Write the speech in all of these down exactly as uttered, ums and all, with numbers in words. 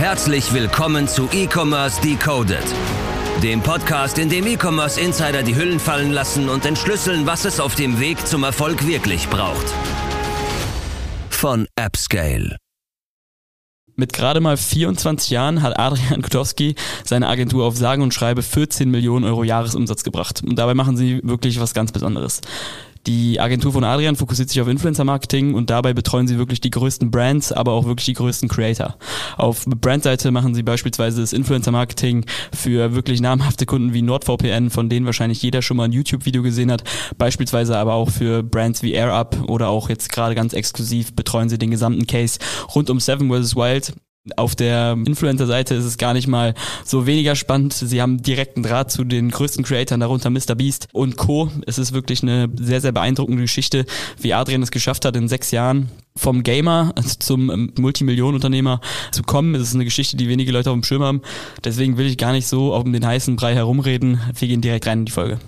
Herzlich willkommen zu E-Commerce Decoded, dem Podcast, in dem E-Commerce-Insider die Hüllen fallen lassen und entschlüsseln, was es auf dem Weg zum Erfolg wirklich braucht. Von AppScale. Mit gerade mal vierundzwanzig Jahren hat Adrian Gutowski seine Agentur auf sage und schreibe vierzehn Millionen Euro Jahresumsatz gebracht. Und dabei machen sie wirklich was ganz Besonderes. Die Agentur von Adrian fokussiert sich auf Influencer-Marketing und dabei betreuen sie wirklich die größten Brands, aber auch wirklich die größten Creator. Auf Brandseite machen sie beispielsweise das Influencer-Marketing für wirklich namhafte Kunden wie NordVPN, von denen wahrscheinlich jeder schon mal ein YouTube-Video gesehen hat, beispielsweise aber auch für Brands wie AirUp oder auch jetzt gerade ganz exklusiv betreuen sie den gesamten Case rund um Seven versus. Wild. Auf der Influencer-Seite ist es gar nicht mal so weniger spannend. Sie haben direkten Draht zu den größten Creatoren, darunter MrBeast und Co. Es ist wirklich eine sehr, sehr beeindruckende Geschichte, wie Adrian es geschafft hat, in sechs Jahren vom Gamer zum Multimillionenunternehmer zu kommen. Es ist eine Geschichte, die wenige Leute auf dem Schirm haben. Deswegen will ich gar nicht so um den heißen Brei herumreden. Wir gehen direkt rein in die Folge.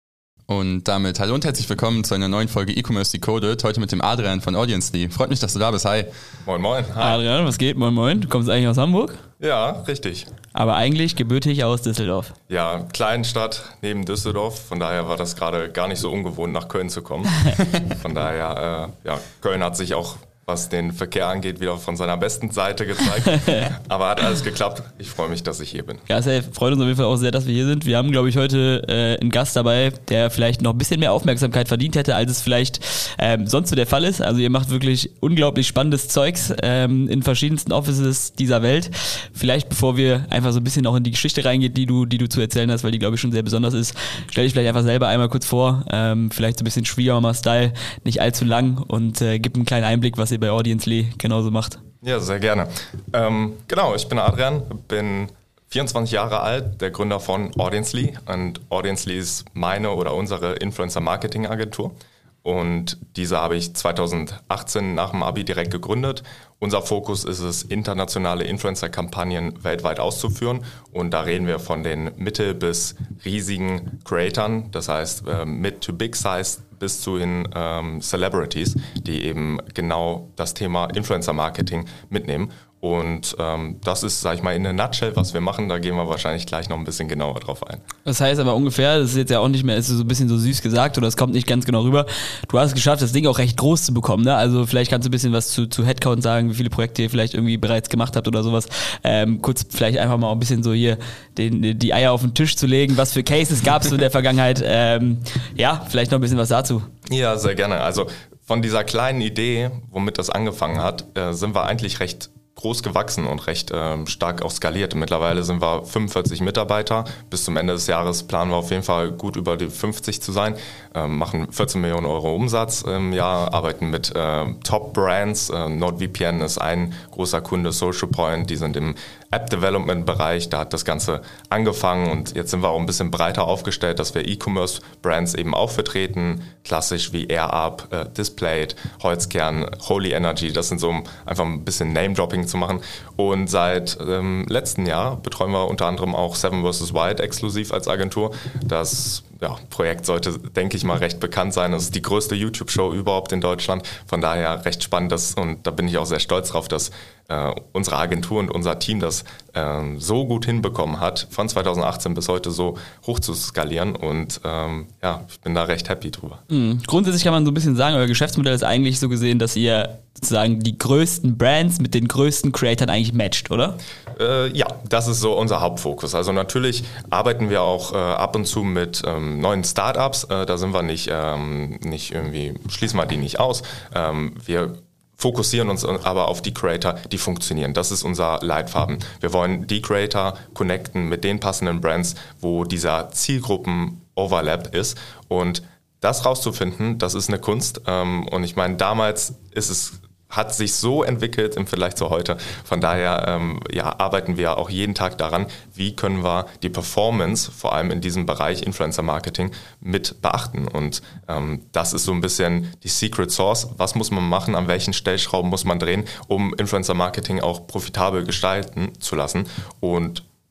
Und damit hallo und herzlich willkommen zu einer neuen Folge E-Commerce Decoded, heute mit dem Adrian von Audience.ly. Freut mich, dass du da bist. Hi. Moin, moin. Hi. Adrian, was geht? Moin, moin. Du kommst eigentlich aus Hamburg? Ja, richtig. Aber eigentlich gebürtig aus Düsseldorf. Ja, Kleinstadt neben Düsseldorf. Von daher war das gerade gar nicht so ungewohnt, nach Köln zu kommen. Von daher, äh, ja, Köln hat sich auch, was den Verkehr angeht, wieder von seiner besten Seite gezeigt. Aber hat alles geklappt. Ich freue mich, dass ich hier bin. Ja, es freut uns auf jeden Fall auch sehr, dass wir hier sind. Wir haben, glaube ich, heute äh, einen Gast dabei, der vielleicht noch ein bisschen mehr Aufmerksamkeit verdient hätte, als es vielleicht ähm, sonst so der Fall ist. Also ihr macht wirklich unglaublich spannendes Zeugs ähm, in verschiedensten Offices dieser Welt. Vielleicht, bevor wir einfach so ein bisschen auch in die Geschichte reingehen, die du, die du zu erzählen hast, weil die, glaube ich, schon sehr besonders ist, stell dich vielleicht einfach selber einmal kurz vor. Ähm, vielleicht so ein bisschen Schwiegermama-Style, nicht allzu lang und äh, gib einen kleinen Einblick, was ihr bei Audience.ly genauso macht. Ja, sehr gerne. Ähm, genau, ich bin Adrian, bin vierundzwanzig Jahre alt, der Gründer von Audience.ly. Und Audience.ly ist meine oder unsere Influencer-Marketing-Agentur. Und diese habe ich zweitausendachtzehn nach dem Abi direkt gegründet. Unser Fokus ist es, internationale Influencer-Kampagnen weltweit auszuführen. Und da reden wir von den mittel- bis riesigen Creatoren, das heißt äh, mid to big size bis zu den ähm, Celebrities, die eben genau das Thema Influencer-Marketing mitnehmen. Und ähm, das ist, sag ich mal, in a nutshell, was wir machen. Da gehen wir wahrscheinlich gleich noch ein bisschen genauer drauf ein. Das heißt aber ungefähr, das ist jetzt ja auch nicht mehr, ist so ein bisschen so süß gesagt oder es kommt nicht ganz genau rüber. Du hast es geschafft, das Ding auch recht groß zu bekommen, ne? Also vielleicht kannst du ein bisschen was zu, zu Headcount sagen, wie viele Projekte ihr vielleicht irgendwie bereits gemacht habt oder sowas. Ähm, kurz vielleicht einfach mal ein bisschen so hier den, die Eier auf den Tisch zu legen. Was für Cases gab es in der Vergangenheit? Ähm, ja, vielleicht noch ein bisschen was dazu. Ja, sehr gerne. Also von dieser kleinen Idee, womit das angefangen hat, äh, sind wir eigentlich recht groß gewachsen und recht ähm, stark auch skaliert. Mittlerweile sind wir fünfundvierzig Mitarbeiter. Bis zum Ende des Jahres planen wir auf jeden Fall gut über die fünfzig zu sein. Ähm, machen vierzehn Millionen Euro Umsatz im Jahr, arbeiten mit äh, Top-Brands. Äh, NordVPN ist ein großer Kunde, Social Point, die sind im App-Development-Bereich. Da hat das Ganze angefangen und jetzt sind wir auch ein bisschen breiter aufgestellt, dass wir E-Commerce-Brands eben auch vertreten. Klassisch wie AirUp, äh, Displayed, Holzkern, Holy Energy. Das sind so einfach ein bisschen Name-Dropping zu machen. Und seit ähm, letzten Jahr betreuen wir unter anderem auch Seven versus. Wild exklusiv als Agentur. Das ja, Projekt sollte, denke ich mal, recht bekannt sein. Das ist die größte YouTube-Show überhaupt in Deutschland. Von daher recht spannend. Das, und da bin ich auch sehr stolz drauf, dass äh, unsere Agentur und unser Team das äh, so gut hinbekommen hat, von zweitausendachtzehn bis heute so hoch zu skalieren. Und ähm, ja, ich bin da recht happy drüber. Mhm. Grundsätzlich kann man so ein bisschen sagen, euer Geschäftsmodell ist eigentlich so gesehen, dass ihr sozusagen die größten Brands mit den größten Creatoren eigentlich matcht, oder? Äh, ja, das ist so unser Hauptfokus. Also natürlich arbeiten wir auch äh, ab und zu mit ähm, neuen Startups. Äh, da sind wir nicht, ähm, nicht irgendwie, schließen wir die nicht aus. Ähm, wir fokussieren uns aber auf die Creator, die funktionieren. Das ist unser Leitfaden. Wir wollen die Creator connecten mit den passenden Brands, wo dieser Zielgruppen-Overlap ist. Und das rauszufinden, das ist eine Kunst. Und ich meine, damals ist es hat sich so entwickelt im Vergleich zu heute. Von daher ähm, ja, arbeiten wir auch jeden Tag daran, wie können wir die Performance, vor allem in diesem Bereich Influencer-Marketing, mit beachten. Und ähm, das ist so ein bisschen die Secret Sauce. Was muss man machen, an welchen Stellschrauben muss man drehen, um Influencer-Marketing auch profitabel gestalten zu lassen. Und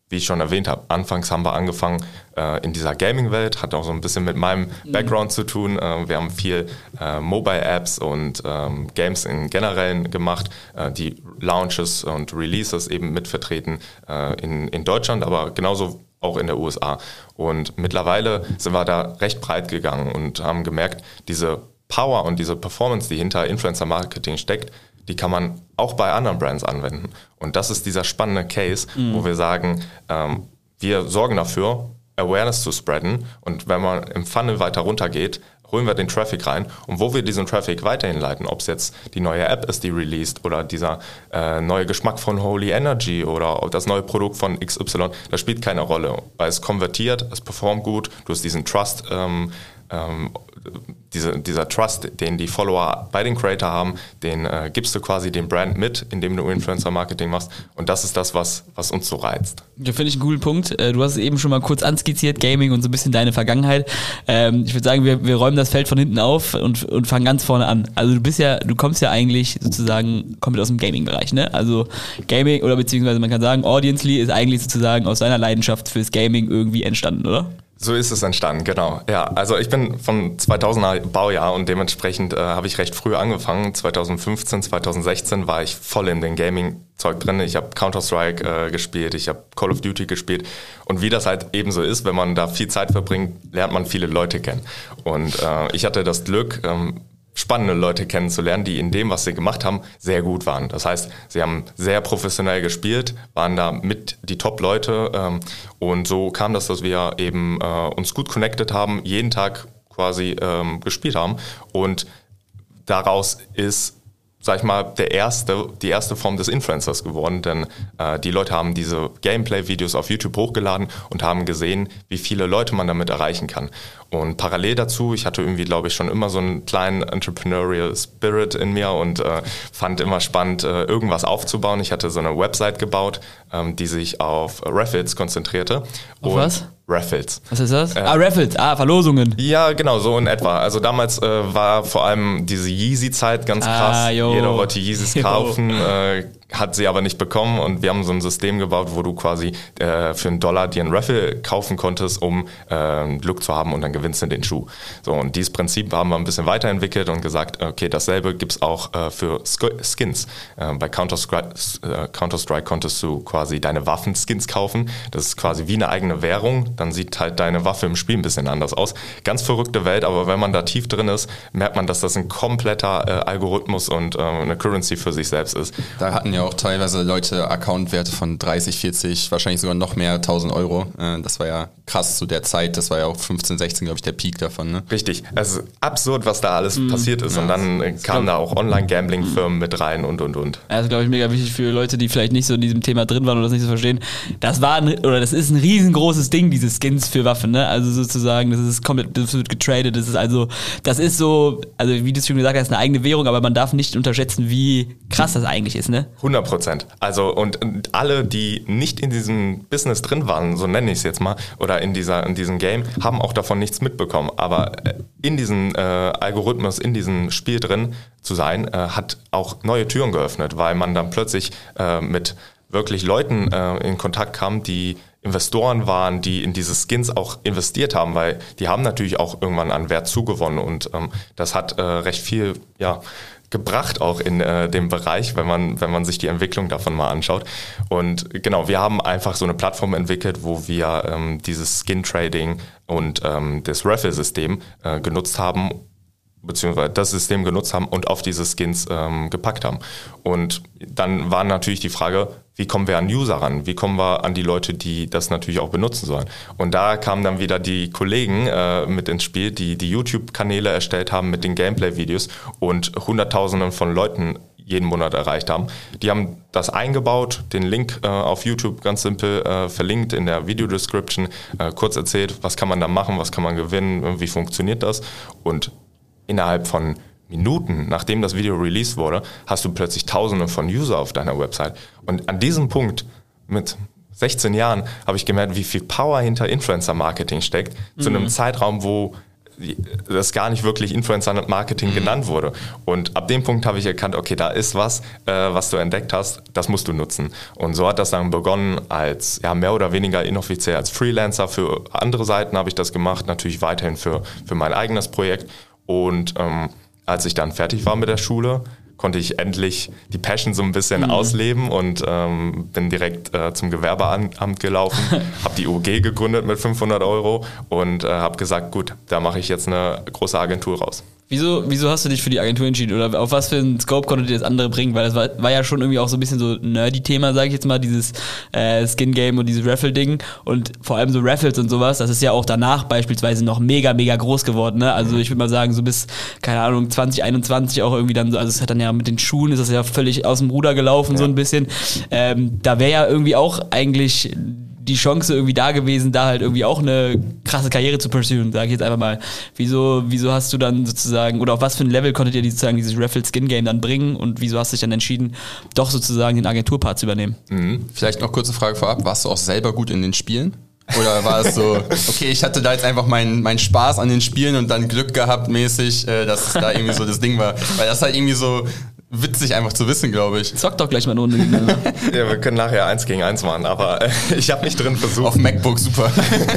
wie ich schon erwähnt habe, anfangs haben wir angefangen äh, in dieser Gaming-Welt, hat auch so ein bisschen mit meinem mhm. Background zu tun. Äh, wir haben viel äh, Mobile-Apps und ähm, Games in generellen gemacht, äh, die Launches und Releases eben mitvertreten äh, in, in Deutschland, aber genauso auch in der U S A. Und mittlerweile sind wir da recht breit gegangen und haben gemerkt, diese Power und diese Performance, die hinter Influencer-Marketing steckt, die kann man auch bei anderen Brands anwenden. Und das ist dieser spannende Case, mhm. wo wir sagen, ähm, wir sorgen dafür, Awareness zu spreaden. Und wenn man im Funnel weiter runter geht, holen wir den Traffic rein. Und wo wir diesen Traffic weiterhin leiten, ob es jetzt die neue App ist, die released, oder dieser äh, neue Geschmack von Holy Energy oder das neue Produkt von X Y, das spielt keine Rolle. Weil es konvertiert, es performt gut, du hast diesen Trust, ähm, ähm, diese, dieser Trust, den die Follower bei den Creator haben, den äh, gibst du quasi dem Brand mit, indem du Influencer-Marketing machst. Und das ist das, was, was uns so reizt. Ja, finde ich einen coolen Punkt. Du hast es eben schon mal kurz anskizziert, Gaming und so ein bisschen deine Vergangenheit. Ähm, ich würde sagen, wir, wir räumen das Feld von hinten auf und, und fangen ganz vorne an. Also du bist ja, du kommst ja eigentlich sozusagen komplett aus dem Gaming-Bereich, ne? Also Gaming oder beziehungsweise man kann sagen, Audiensly ist eigentlich sozusagen aus deiner Leidenschaft fürs Gaming irgendwie entstanden, oder? So ist es entstanden, genau. Ja, also ich bin vom zweitausender Baujahr und dementsprechend äh, habe ich recht früh angefangen. zweitausendfünfzehn, zweitausendsechzehn war ich voll in den Gaming-Zeug drin. Ich habe Counter-Strike äh, gespielt, ich habe Call of Duty gespielt. Und wie das halt eben so ist, wenn man da viel Zeit verbringt, lernt man viele Leute kennen. Und äh, ich hatte das Glück, ähm, spannende Leute kennenzulernen, die in dem, was sie gemacht haben, sehr gut waren. Das heißt, sie haben sehr professionell gespielt, waren da mit die Top-Leute ähm, und so kam das, dass wir eben äh, uns gut connected haben, jeden Tag quasi ähm, gespielt haben und daraus ist, sag ich mal, der erste, die erste Form des Influencers geworden, denn äh, die Leute haben diese Gameplay-Videos auf YouTube hochgeladen und haben gesehen, wie viele Leute man damit erreichen kann. Und parallel dazu, ich hatte irgendwie, glaube ich, schon immer so einen kleinen Entrepreneurial Spirit in mir und äh, fand immer spannend, äh, irgendwas aufzubauen. Ich hatte so eine Website gebaut, ähm, die sich auf Raffles konzentrierte. Auf und was? Raffles. Was ist das? Äh, ah, Raffles, ah, Verlosungen. Ja, genau, so in etwa. Also damals äh, war vor allem diese Yeezy-Zeit ganz krass. Ah, jo. Jeder wollte Yeezys Jo. kaufen, äh, hat sie aber nicht bekommen und wir haben so ein System gebaut, wo du quasi äh, für einen Dollar dir einen Raffle kaufen konntest, um äh, Glück zu haben und dann gewinnst du den Schuh. So, und dieses Prinzip haben wir ein bisschen weiterentwickelt und gesagt, okay, dasselbe gibt's auch äh, für Sk- Skins. Äh, bei Counter-Strike, äh, Counter-Strike konntest du quasi deine Waffen-Skins kaufen. Das ist quasi wie eine eigene Währung. Dann sieht halt deine Waffe im Spiel ein bisschen anders aus. Ganz verrückte Welt, aber wenn man da tief drin ist, merkt man, dass das ein kompletter äh, Algorithmus und äh, eine Currency für sich selbst ist. Da hatten ja auch teilweise Leute Accountwerte von dreißig, vierzig, wahrscheinlich sogar noch mehr, tausend Euro. Äh, das war ja krass zu der Zeit. Das war ja auch fünfzehn, sechzehn, glaube ich, der Peak davon. Ne? Richtig. Es ist absurd, was da alles Mhm. passiert ist. Ja, und dann äh, kamen da auch Online-Gambling-Firmen Mhm. mit rein und, und, und. Das ist, glaube ich, mega wichtig für Leute, die vielleicht nicht so in diesem Thema drin waren oder das nicht so verstehen. Das war ein, oder das ist ein riesengroßes Ding, diese Skins für Waffen, ne? Also sozusagen, das ist komplett, das wird getradet, das ist also, das ist so, also wie du es schon gesagt hast, eine eigene Währung, aber man darf nicht unterschätzen, wie krass das eigentlich ist, ne? hundert Prozent. Also und alle, die nicht in diesem Business drin waren, so nenne ich es jetzt mal, oder in dieser in diesem Game, haben auch davon nichts mitbekommen. Aber in diesem äh, Algorithmus, in diesem Spiel drin zu sein, äh, hat auch neue Türen geöffnet, weil man dann plötzlich äh, mit wirklich Leuten äh, in Kontakt kam, die Investoren waren, die in diese Skins auch investiert haben, weil die haben natürlich auch irgendwann an Wert zugewonnen und ähm, das hat äh, recht viel, ja, gebracht auch in äh, dem Bereich, wenn man wenn man sich die Entwicklung davon mal anschaut. Und genau, wir haben einfach so eine Plattform entwickelt, wo wir ähm, dieses Skin-Trading und ähm, das Raffle-System äh, genutzt haben, beziehungsweise das System genutzt haben und auf diese Skins ähm, gepackt haben. Und dann war natürlich die Frage, wie kommen wir an User ran? Wie kommen wir an die Leute, die das natürlich auch benutzen sollen? Und da kamen dann wieder die Kollegen äh, mit ins Spiel, die die YouTube-Kanäle erstellt haben mit den Gameplay-Videos und Hunderttausenden von Leuten jeden Monat erreicht haben. Die haben das eingebaut, den Link äh, auf YouTube ganz simpel äh, verlinkt in der Video-Description, äh, kurz erzählt, was kann man da machen, was kann man gewinnen, wie funktioniert das? Und innerhalb von Minuten, nachdem das Video released wurde, hast du plötzlich Tausende von User auf deiner Website. Und an diesem Punkt, mit sechzehn Jahren, habe ich gemerkt, wie viel Power hinter Influencer-Marketing steckt, mhm. zu einem Zeitraum, wo das gar nicht wirklich Influencer-Marketing mhm. genannt wurde. Und ab dem Punkt habe ich erkannt, okay, da ist was, äh, was du entdeckt hast, das musst du nutzen. Und so hat das dann begonnen als, ja, mehr oder weniger inoffiziell als Freelancer. Für andere Seiten habe ich das gemacht, natürlich weiterhin für, für mein eigenes Projekt. Und ähm, als ich dann fertig war mit der Schule, konnte ich endlich die Passion so ein bisschen mhm. ausleben und ähm, bin direkt äh, zum Gewerbeamt gelaufen, habe die U G gegründet mit fünfhundert Euro und äh, habe gesagt, gut, da mache ich jetzt eine große Agentur raus. Wieso, wieso hast du dich für die Agentur entschieden? Oder auf was für einen Scope konntet ihr das andere bringen? Weil das war, war ja schon irgendwie auch so ein bisschen so ein nerdy-Thema, sage ich jetzt mal, dieses äh, Skin-Game und dieses Raffle-Ding. Und vor allem so Raffles und sowas, das ist ja auch danach beispielsweise noch mega, mega groß geworden. Ne? Also ich würde mal sagen, so bis, keine Ahnung, zwanzig einundzwanzig auch irgendwie dann so, also es hat dann ja mit den Schuhen, ist das ja völlig aus dem Ruder gelaufen, ja. so ein bisschen. Ähm, da wäre ja irgendwie auch eigentlich die Chance irgendwie da gewesen, da halt irgendwie auch eine krasse Karriere zu pursuen, sage ich jetzt einfach mal. Wieso, wieso hast du dann sozusagen, oder auf was für ein Level konntet ihr die, sozusagen dieses Raffle-Skin-Game dann bringen und wieso hast du dich dann entschieden, doch sozusagen den Agenturpart zu übernehmen? Mhm. Vielleicht noch kurze Frage vorab, warst du auch selber gut in den Spielen? Oder war es so, okay, ich hatte da jetzt einfach meinen mein Spaß an den Spielen und dann Glück gehabt mäßig, äh, dass es da irgendwie so das Ding war. Weil das halt irgendwie so witzig einfach zu wissen, glaube ich. Zock doch gleich mal eine Runde. Ja, wir können nachher eins gegen eins machen, aber äh, ich habe mich drin versucht. Auf MacBook, super.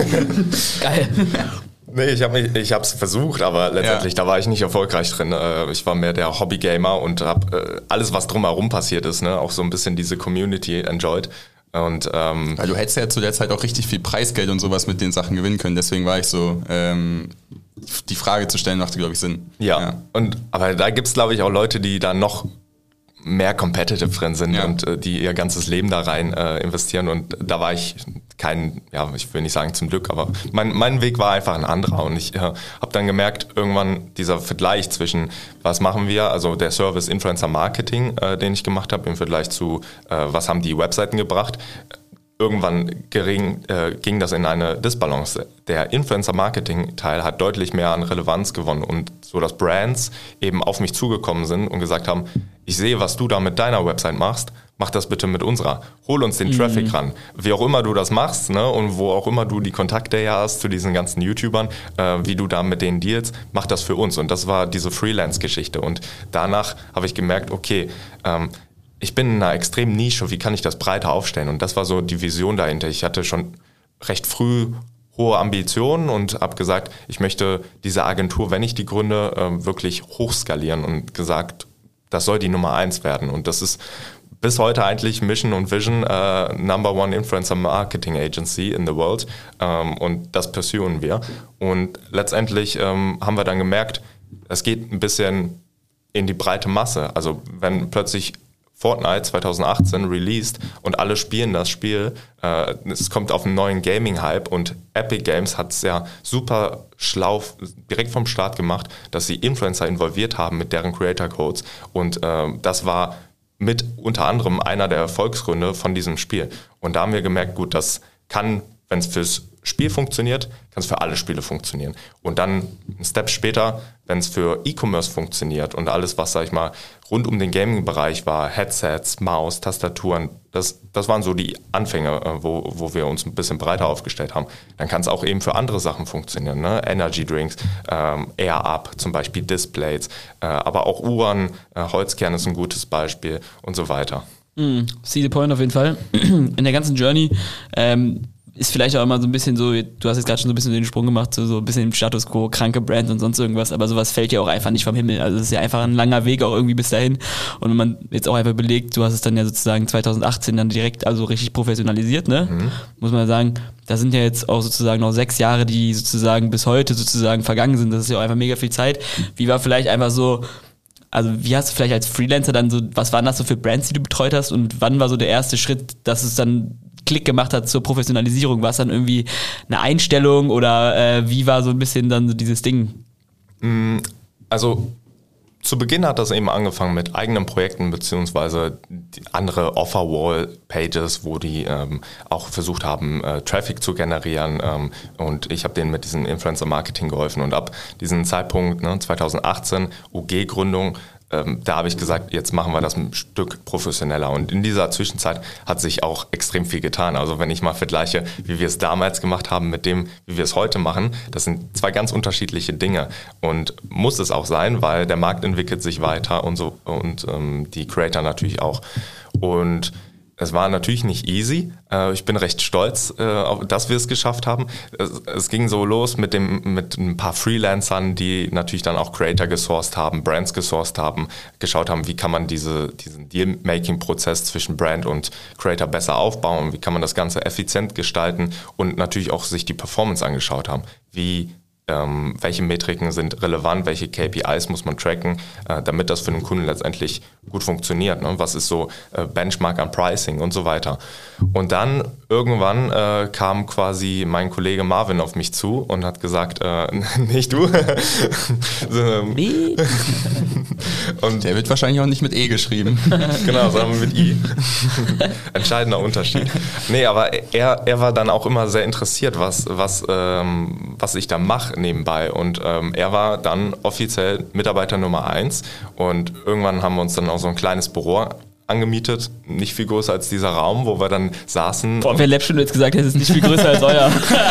Geil. Nee, ich habe ich hab's versucht, aber letztendlich, ja. da war ich nicht erfolgreich drin. Ich war mehr der Hobbygamer und habe alles, was drumherum passiert ist, ne, auch so ein bisschen diese Community enjoyed. Und, ähm, Weil du hättest ja zu der Zeit auch richtig viel Preisgeld und sowas mit den Sachen gewinnen können, deswegen war ich so, ähm, die Frage zu stellen machte, glaube ich, Sinn. Ja, ja. Und, aber da gibt's, glaube ich, auch Leute, die da noch mehr competitive drin sind ja. und äh, die ihr ganzes Leben da rein äh, investieren und da war ich kein, ja, ich will nicht sagen zum Glück, aber mein, mein Weg war einfach ein anderer und ich äh, habe dann gemerkt, irgendwann dieser Vergleich zwischen, was machen wir, also der Service Influencer Marketing, äh, den ich gemacht habe, im Vergleich zu, äh, was haben die Webseiten gebracht, irgendwann gering, äh, ging das in eine Disbalance. Der Influencer-Marketing-Teil hat deutlich mehr an Relevanz gewonnen und so, dass Brands eben auf mich zugekommen sind und gesagt haben, ich sehe, was du da mit deiner Website machst, mach das bitte mit unserer. Hol uns den mhm. Traffic ran. Wie auch immer du das machst, ne, und wo auch immer du die Kontakte her hast zu diesen ganzen YouTubern, äh, wie du da mit denen dealst, mach das für uns. Und das war diese Freelance-Geschichte. Und danach habe ich gemerkt, okay, ähm, ich bin in einer extremen Nische, wie kann ich das breiter aufstellen? Und das war so die Vision dahinter. Ich hatte schon recht früh hohe Ambitionen und habe gesagt, ich möchte diese Agentur, wenn ich die gründe, äh, wirklich hochskalieren und gesagt, das soll die Nummer eins werden. Und das ist bis heute eigentlich Mission und Vision, äh, Number One Influencer Marketing Agency in the world. Ähm, und das pursuen wir. Und letztendlich ähm, haben wir dann gemerkt, es geht ein bisschen in die breite Masse. Also wenn plötzlich Fortnite zwanzig achtzehn released und alle spielen das Spiel. Äh, es kommt auf einen neuen Gaming-Hype und Epic Games hat es ja super schlau direkt vom Start gemacht, dass sie Influencer involviert haben mit deren Creator-Codes und äh, das war mit unter anderem einer der Erfolgsgründe von diesem Spiel. Und da haben wir gemerkt, gut, das kann, wenn es fürs Spiel funktioniert, kann es für alle Spiele funktionieren. Und dann ein Step später, wenn es für E-Commerce funktioniert und alles, was, sag ich mal, rund um den Gaming-Bereich war, Headsets, Maus, Tastaturen, das, das waren so die Anfänge, wo, wo wir uns ein bisschen breiter aufgestellt haben. Dann kann es auch eben für andere Sachen funktionieren, ne? Energy Drinks, ähm, Air-Up, zum Beispiel Displays, äh, aber auch Uhren, äh, Holzkern ist ein gutes Beispiel und so weiter. Mm, see the point auf jeden Fall. In der ganzen Journey ähm, ist vielleicht auch immer so ein bisschen so, du hast jetzt gerade schon so ein bisschen den Sprung gemacht, so, so ein bisschen im Status Quo, kranke Brands und sonst irgendwas, aber sowas fällt ja auch einfach nicht vom Himmel. Also es ist ja einfach ein langer Weg auch irgendwie bis dahin. Und wenn man jetzt auch einfach belegt, du hast es dann ja sozusagen zwanzig achtzehn dann direkt also richtig professionalisiert, ne? Mhm. Muss man sagen, da sind ja jetzt auch sozusagen noch sechs Jahre, die sozusagen bis heute sozusagen vergangen sind. Das ist ja auch einfach mega viel Zeit. Wie war vielleicht einfach so, also wie hast du vielleicht als Freelancer dann so, was waren das so für Brands, die du betreut hast und wann war so der erste Schritt, dass es dann Klick gemacht hat zur Professionalisierung? War es dann irgendwie eine Einstellung oder äh, wie war so ein bisschen dann so dieses Ding? Also zu Beginn hat das eben angefangen mit eigenen Projekten beziehungsweise andere Offer-Wall-Pages, wo die ähm, auch versucht haben, äh, Traffic zu generieren ähm, und ich habe denen mit diesem Influencer-Marketing geholfen und ab diesem Zeitpunkt, ne, zwanzig achtzehn, U G-Gründung, ähm, da habe ich gesagt, jetzt machen wir das ein Stück professioneller. Und in dieser Zwischenzeit hat sich auch extrem viel getan. Also wenn ich mal vergleiche, wie wir es damals gemacht haben mit dem, wie wir es heute machen, das sind zwei ganz unterschiedliche Dinge. Und muss es auch sein, weil der Markt entwickelt sich weiter und so und ähm, die Creator natürlich auch. Und es war natürlich nicht easy. Ich bin recht stolz, dass wir es geschafft haben. Es ging so los mit dem mit ein paar Freelancern, die natürlich dann auch Creator gesourced haben, Brands gesourced haben, geschaut haben, wie kann man diese, diesen Deal-Making-Prozess zwischen Brand und Creator besser aufbauen, wie kann man das Ganze effizient gestalten und natürlich auch sich die Performance angeschaut haben. Wie Ähm, welche Metriken sind relevant, welche K P Is muss man tracken, äh, damit das für den Kunden letztendlich gut funktioniert. Ne? Was ist so äh, Benchmark an Pricing und so weiter. Und dann irgendwann äh, kam quasi mein Kollege Marvin auf mich zu und hat gesagt, äh, nicht du. Nee. Und der wird wahrscheinlich auch nicht mit E geschrieben. Genau, sondern mit I. Entscheidender Unterschied. Nee, aber er, er war dann auch immer sehr interessiert, was, was, ähm, was ich da mache nebenbei. Und ähm, er war dann offiziell Mitarbeiter Nummer eins. Und irgendwann haben wir uns dann auch so ein kleines Büro angemietet, nicht viel größer als dieser Raum, wo wir dann saßen. Boah, wer Labstunde jetzt gesagt hätte, ist nicht viel größer als euer.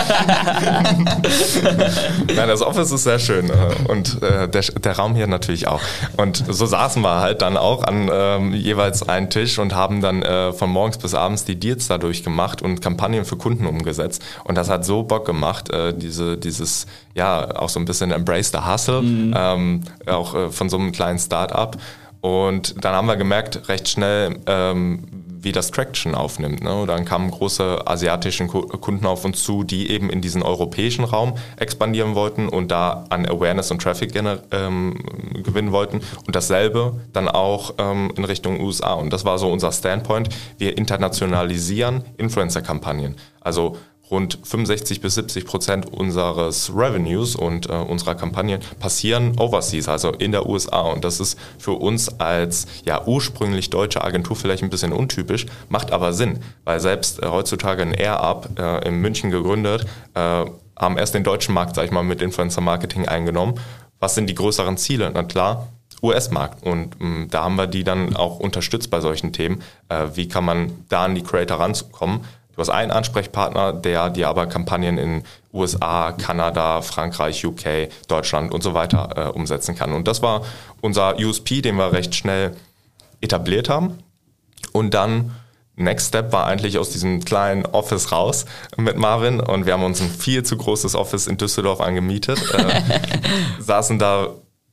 Nein, das Office ist sehr schön und äh, der, der Raum hier natürlich auch. Und so saßen wir halt dann auch an ähm, jeweils einen Tisch und haben dann äh, von morgens bis abends die Deals dadurch gemacht und Kampagnen für Kunden umgesetzt. Und das hat so Bock gemacht, äh, diese, dieses, ja, auch so ein bisschen Embrace the Hustle, mhm. ähm, auch äh, von so einem kleinen Start-up. Und dann haben wir gemerkt, recht schnell, ähm, wie das Traction aufnimmt. Ne? Dann kamen große asiatische Kunden auf uns zu, die eben in diesen europäischen Raum expandieren wollten und da an Awareness und Traffic gener- ähm, gewinnen wollten. Und dasselbe dann auch ähm, in Richtung U S A. Und das war so unser Standpoint. Wir internationalisieren Influencer-Kampagnen. Also rund fünfundsechzig bis siebzig Prozent unseres Revenues und äh, unserer Kampagnen passieren overseas, also in der U S A. Und das ist für uns als ja ursprünglich deutsche Agentur vielleicht ein bisschen untypisch, macht aber Sinn, weil selbst äh, heutzutage ein Air-Up äh, in München gegründet, äh, haben erst den deutschen Markt, sag ich mal, mit Influencer-Marketing eingenommen. Was sind die größeren Ziele? Na klar, U S-Markt. Und mh, da haben wir die dann auch unterstützt bei solchen Themen. Äh, wie kann man da an die Creator rankommen? Du hast einen Ansprechpartner, der dir aber Kampagnen in U S A, Kanada, Frankreich, U K, Deutschland und so weiter äh, umsetzen kann. Und das war unser U S P, den wir recht schnell etabliert haben. Und dann Next Step war eigentlich aus diesem kleinen Office raus mit Marvin und wir haben uns ein viel zu großes Office in Düsseldorf angemietet, äh, saßen da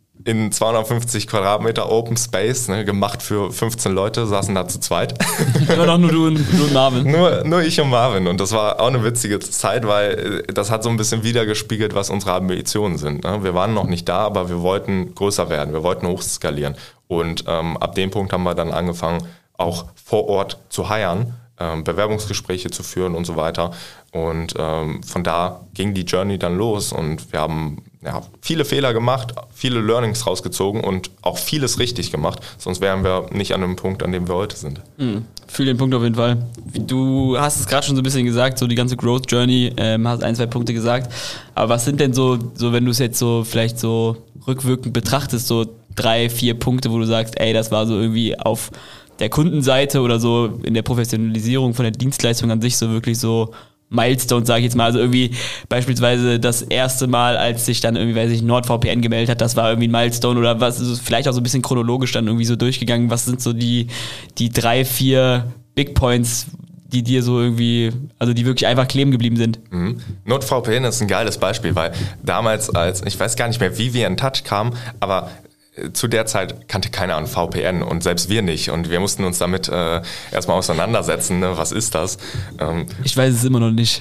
in zweihundertfünfzig Quadratmeter Open Space, ne, gemacht für fünfzehn Leute, saßen da zu zweit. Immer noch nur du und, du und Marvin. nur, nur ich und Marvin. Und das war auch eine witzige Zeit, weil das hat so ein bisschen wiedergespiegelt, was unsere Ambitionen sind. Ne? Wir waren noch nicht da, aber wir wollten größer werden, wir wollten hochskalieren. Und ähm, ab dem Punkt haben wir dann angefangen, auch vor Ort zu hiren, ähm, Bewerbungsgespräche zu führen und so weiter. Und ähm, von da ging die Journey dann los und wir haben ja, viele Fehler gemacht, viele Learnings rausgezogen und auch vieles richtig gemacht. Sonst wären wir nicht an dem Punkt, an dem wir heute sind. Mhm. Fühl den Punkt auf jeden Fall. Du hast es gerade schon so ein bisschen gesagt, so die ganze Growth Journey, ähm, hast ein, zwei Punkte gesagt. Aber was sind denn so, so wenn du es jetzt so vielleicht so rückwirkend betrachtest, so drei, vier Punkte, wo du sagst, ey, das war so irgendwie auf der Kundenseite oder so in der Professionalisierung von der Dienstleistung an sich so wirklich so Milestone, sage ich jetzt mal, also irgendwie beispielsweise das erste Mal, als sich dann irgendwie, weiß ich, NordVPN gemeldet hat, das war irgendwie ein Milestone oder was, also vielleicht auch so ein bisschen chronologisch dann irgendwie so durchgegangen, was sind so die, die drei, vier Big Points, die dir so irgendwie, also die wirklich einfach kleben geblieben sind? Mhm. NordVPN ist ein geiles Beispiel, weil damals als, ich weiß gar nicht mehr, wie wir in Touch kamen, aber zu der Zeit kannte keiner an V P N und selbst wir nicht. Und wir mussten uns damit äh, erstmal auseinandersetzen. Ne? Was ist das? Ähm, ich weiß es immer noch nicht.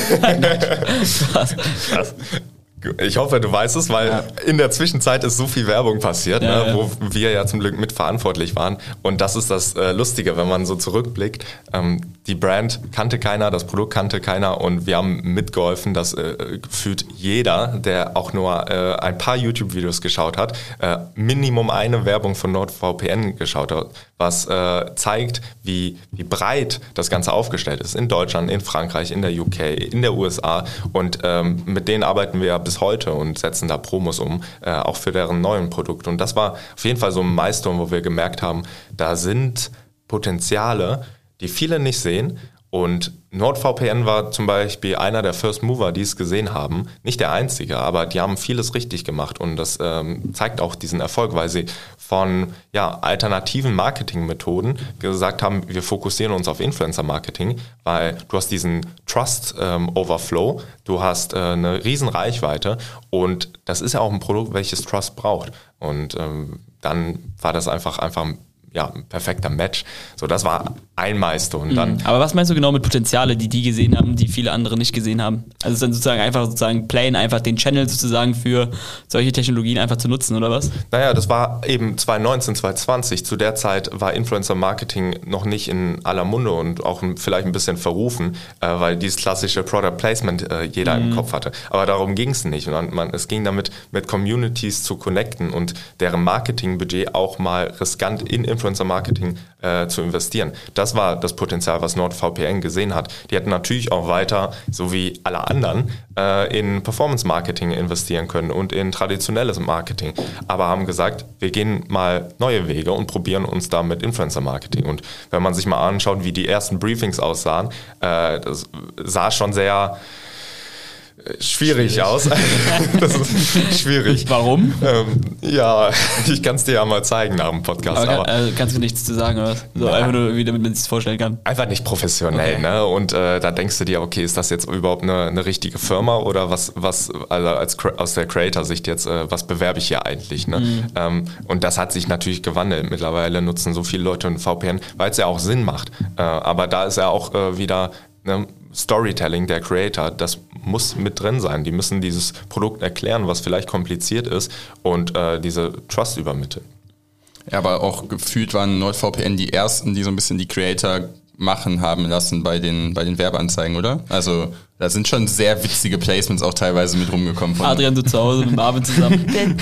Krass. Krass. Ich hoffe, du weißt es, weil ja. in der Zwischenzeit ist so viel Werbung passiert, ja, ne, ja. wo wir ja zum Glück mitverantwortlich waren. Und das ist das äh, Lustige, wenn man so zurückblickt. Ähm, die Brand kannte keiner, das Produkt kannte keiner und wir haben mitgeholfen, dass äh, gefühlt jeder, der auch nur äh, ein paar YouTube-Videos geschaut hat, äh, Minimum eine Werbung von NordVPN geschaut hat, was äh, zeigt, wie, wie breit das Ganze aufgestellt ist. In Deutschland, in Frankreich, in der U K, in der U S A und ähm, mit denen arbeiten wir ja bis bis heute und setzen da Promos um, äh, auch für deren neuen Produkte. Und das war auf jeden Fall so ein Milestone, wo wir gemerkt haben, da sind Potenziale, die viele nicht sehen. Und NordVPN war zum Beispiel einer der First Mover, die es gesehen haben. Nicht der einzige, aber die haben vieles richtig gemacht. Und das ähm, zeigt auch diesen Erfolg, weil sie von ja, alternativen Marketingmethoden gesagt haben, wir fokussieren uns auf Influencer-Marketing, weil du hast diesen Trust-Overflow, ähm, du hast äh, eine riesen Reichweite und das ist ja auch ein Produkt, welches Trust braucht. Und ähm, dann war das einfach einfach ja, ein perfekter Match. So, das war ein Milestone. Und dann Aber was meinst du genau mit Potenziale, die die gesehen haben, die viele andere nicht gesehen haben? Also dann sozusagen einfach sozusagen plain, einfach den Channel sozusagen für solche Technologien einfach zu nutzen, oder was? Naja, das war eben zwanzig neunzehn, zwanzig zwanzig. Zu der Zeit war Influencer-Marketing noch nicht in aller Munde und auch vielleicht ein bisschen verrufen, äh, weil dieses klassische Product Placement äh, jeder mhm. im Kopf hatte. Aber darum ging es nicht. Man, man, es ging damit, mit Communities zu connecten und deren Marketingbudget auch mal riskant in Influencer Influencer-Marketing äh, zu investieren. Das war das Potenzial, was NordVPN gesehen hat. Die hätten natürlich auch weiter, so wie alle anderen, äh, in Performance-Marketing investieren können und in traditionelles Marketing. Aber haben gesagt, wir gehen mal neue Wege und probieren uns da mit Influencer-Marketing. Und wenn man sich mal anschaut, wie die ersten Briefings aussahen, äh, das sah schon sehr Schwierig, schwierig aus. Das ist schwierig. Warum? Ähm, ja, ich kann es dir ja mal zeigen nach dem Podcast. Aber, aber also kannst du nichts zu sagen, oder was? So ja. Einfach nur, wie damit man sich das vorstellen kann. Einfach nicht professionell, okay. ne? Und äh, da denkst du dir, okay, ist das jetzt überhaupt eine, eine richtige Firma oder was, was also als aus der Creator-Sicht jetzt, äh, was bewerbe ich hier eigentlich? Ne? Mhm. Ähm, und das hat sich natürlich gewandelt. Mittlerweile nutzen so viele Leute ein V P N, weil es ja auch Sinn macht. Äh, aber da ist ja auch äh, wieder ne, Storytelling der Creator, das muss mit drin sein. Die müssen dieses Produkt erklären, was vielleicht kompliziert ist und äh, diese Trust übermitteln. Ja, aber auch gefühlt waren NordVPN die ersten, die so ein bisschen die Creator machen haben lassen bei den, bei den Werbeanzeigen, oder? Also da sind schon sehr witzige Placements auch teilweise mit rumgekommen. Von Adrian, du zu Hause mit Marvin zusammen.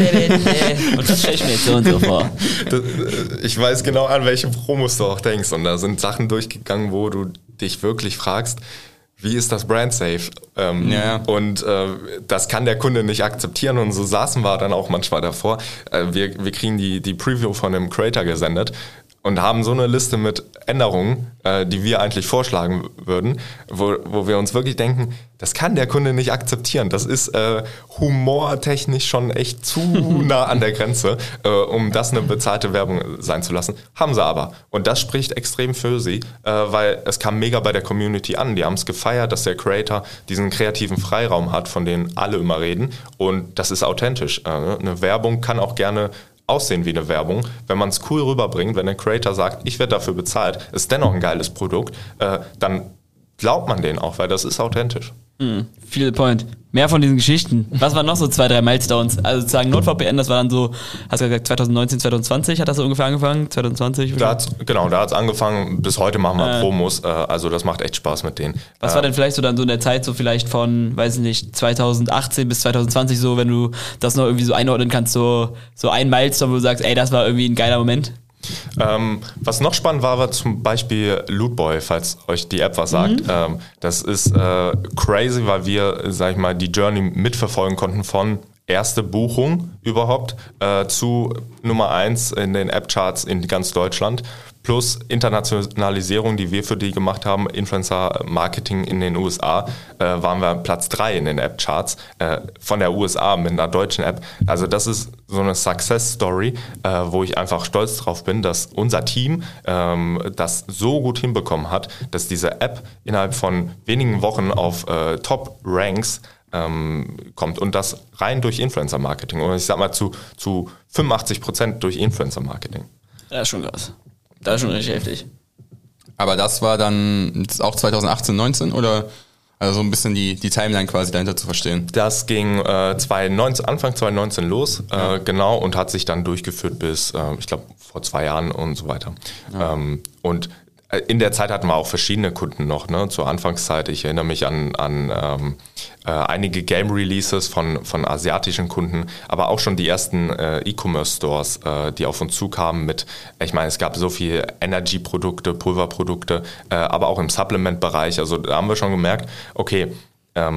Und das stelle ich mir jetzt so und so vor. Das, ich weiß genau, an welche Promos du auch denkst. Und da sind Sachen durchgegangen, wo du dich wirklich fragst, wie ist das Brand safe? Ähm, ja. Und äh, das kann der Kunde nicht akzeptieren und so saßen wir dann auch manchmal davor. Äh, wir, wir kriegen die, die Preview von dem Creator gesendet und haben so eine Liste mit Änderungen, äh, die wir eigentlich vorschlagen würden, wo, wo wir uns wirklich denken, das kann der Kunde nicht akzeptieren. Das ist äh, humortechnisch schon echt zu nah an der Grenze, äh, um das eine bezahlte Werbung sein zu lassen. Haben sie aber. Und das spricht extrem für sie, äh, weil es kam mega bei der Community an. Die haben es gefeiert, dass der Creator diesen kreativen Freiraum hat, von dem alle immer reden. Und das ist authentisch. Äh, eine Werbung kann auch gerne aussehen wie eine Werbung. Wenn man es cool rüberbringt, wenn der Creator sagt, ich werde dafür bezahlt, ist dennoch ein geiles Produkt, äh, dann glaubt man den auch, weil das ist authentisch. Mhm. Feel the point. Mehr von diesen Geschichten. Was waren noch so zwei, drei Milestones? Also sozusagen NordVPN, das war dann so, hast du gesagt, zwanzig neunzehn, zwanzig zwanzig hat das so ungefähr angefangen? zwanzig zwanzig? Da hat's, genau, da hat es angefangen. Bis heute machen wir äh. Promos. Äh, also das macht echt Spaß mit denen. Was äh, war denn vielleicht so dann so in der Zeit so vielleicht von, weiß ich nicht, zwanzig achtzehn bis zwanzig zwanzig so, wenn du das noch irgendwie so einordnen kannst, so, so ein Milestone, wo du sagst, ey, das war irgendwie ein geiler Moment? Ähm, was noch spannend war, war zum Beispiel Lootboy, falls euch die App was sagt. Mhm. Ähm, das ist äh, crazy, weil wir, sag ich mal, die Journey mitverfolgen konnten von erste Buchung überhaupt äh, zu Nummer eins in den App-Charts in ganz Deutschland. Plus Internationalisierung, die wir für die gemacht haben, Influencer-Marketing in den U S A, äh, waren wir Platz drei in den App-Charts äh, von der U S A mit einer deutschen App. Also das ist so eine Success-Story, äh, wo ich einfach stolz drauf bin, dass unser Team ähm, das so gut hinbekommen hat, dass diese App innerhalb von wenigen Wochen auf äh, Top-Ranks ähm, kommt und das rein durch Influencer-Marketing. Und ich sag mal zu, zu fünfundachtzig Prozent durch Influencer-Marketing. Das ist schon krass. Das ist schon richtig heftig. Aber das war dann auch zwanzig achtzehn, neunzehn oder also so ein bisschen die, die Timeline quasi dahinter zu verstehen? Das ging äh, zwanzig neunzehn, Anfang zwanzig neunzehn los, ja. äh, genau, und hat sich dann durchgeführt bis, äh, ich glaube, vor zwei Jahren und so weiter. Ja. Ähm, und in der Zeit hatten wir auch verschiedene Kunden noch, ne? Zur Anfangszeit. Ich erinnere mich an, an ähm, äh, einige Game-Releases von, von asiatischen Kunden, aber auch schon die ersten äh, E-Commerce-Stores, äh, die auf uns zukamen mit, ich meine, es gab so viele Energy-Produkte, Pulverprodukte, äh, aber auch im Supplement-Bereich. Also da haben wir schon gemerkt, okay, ähm,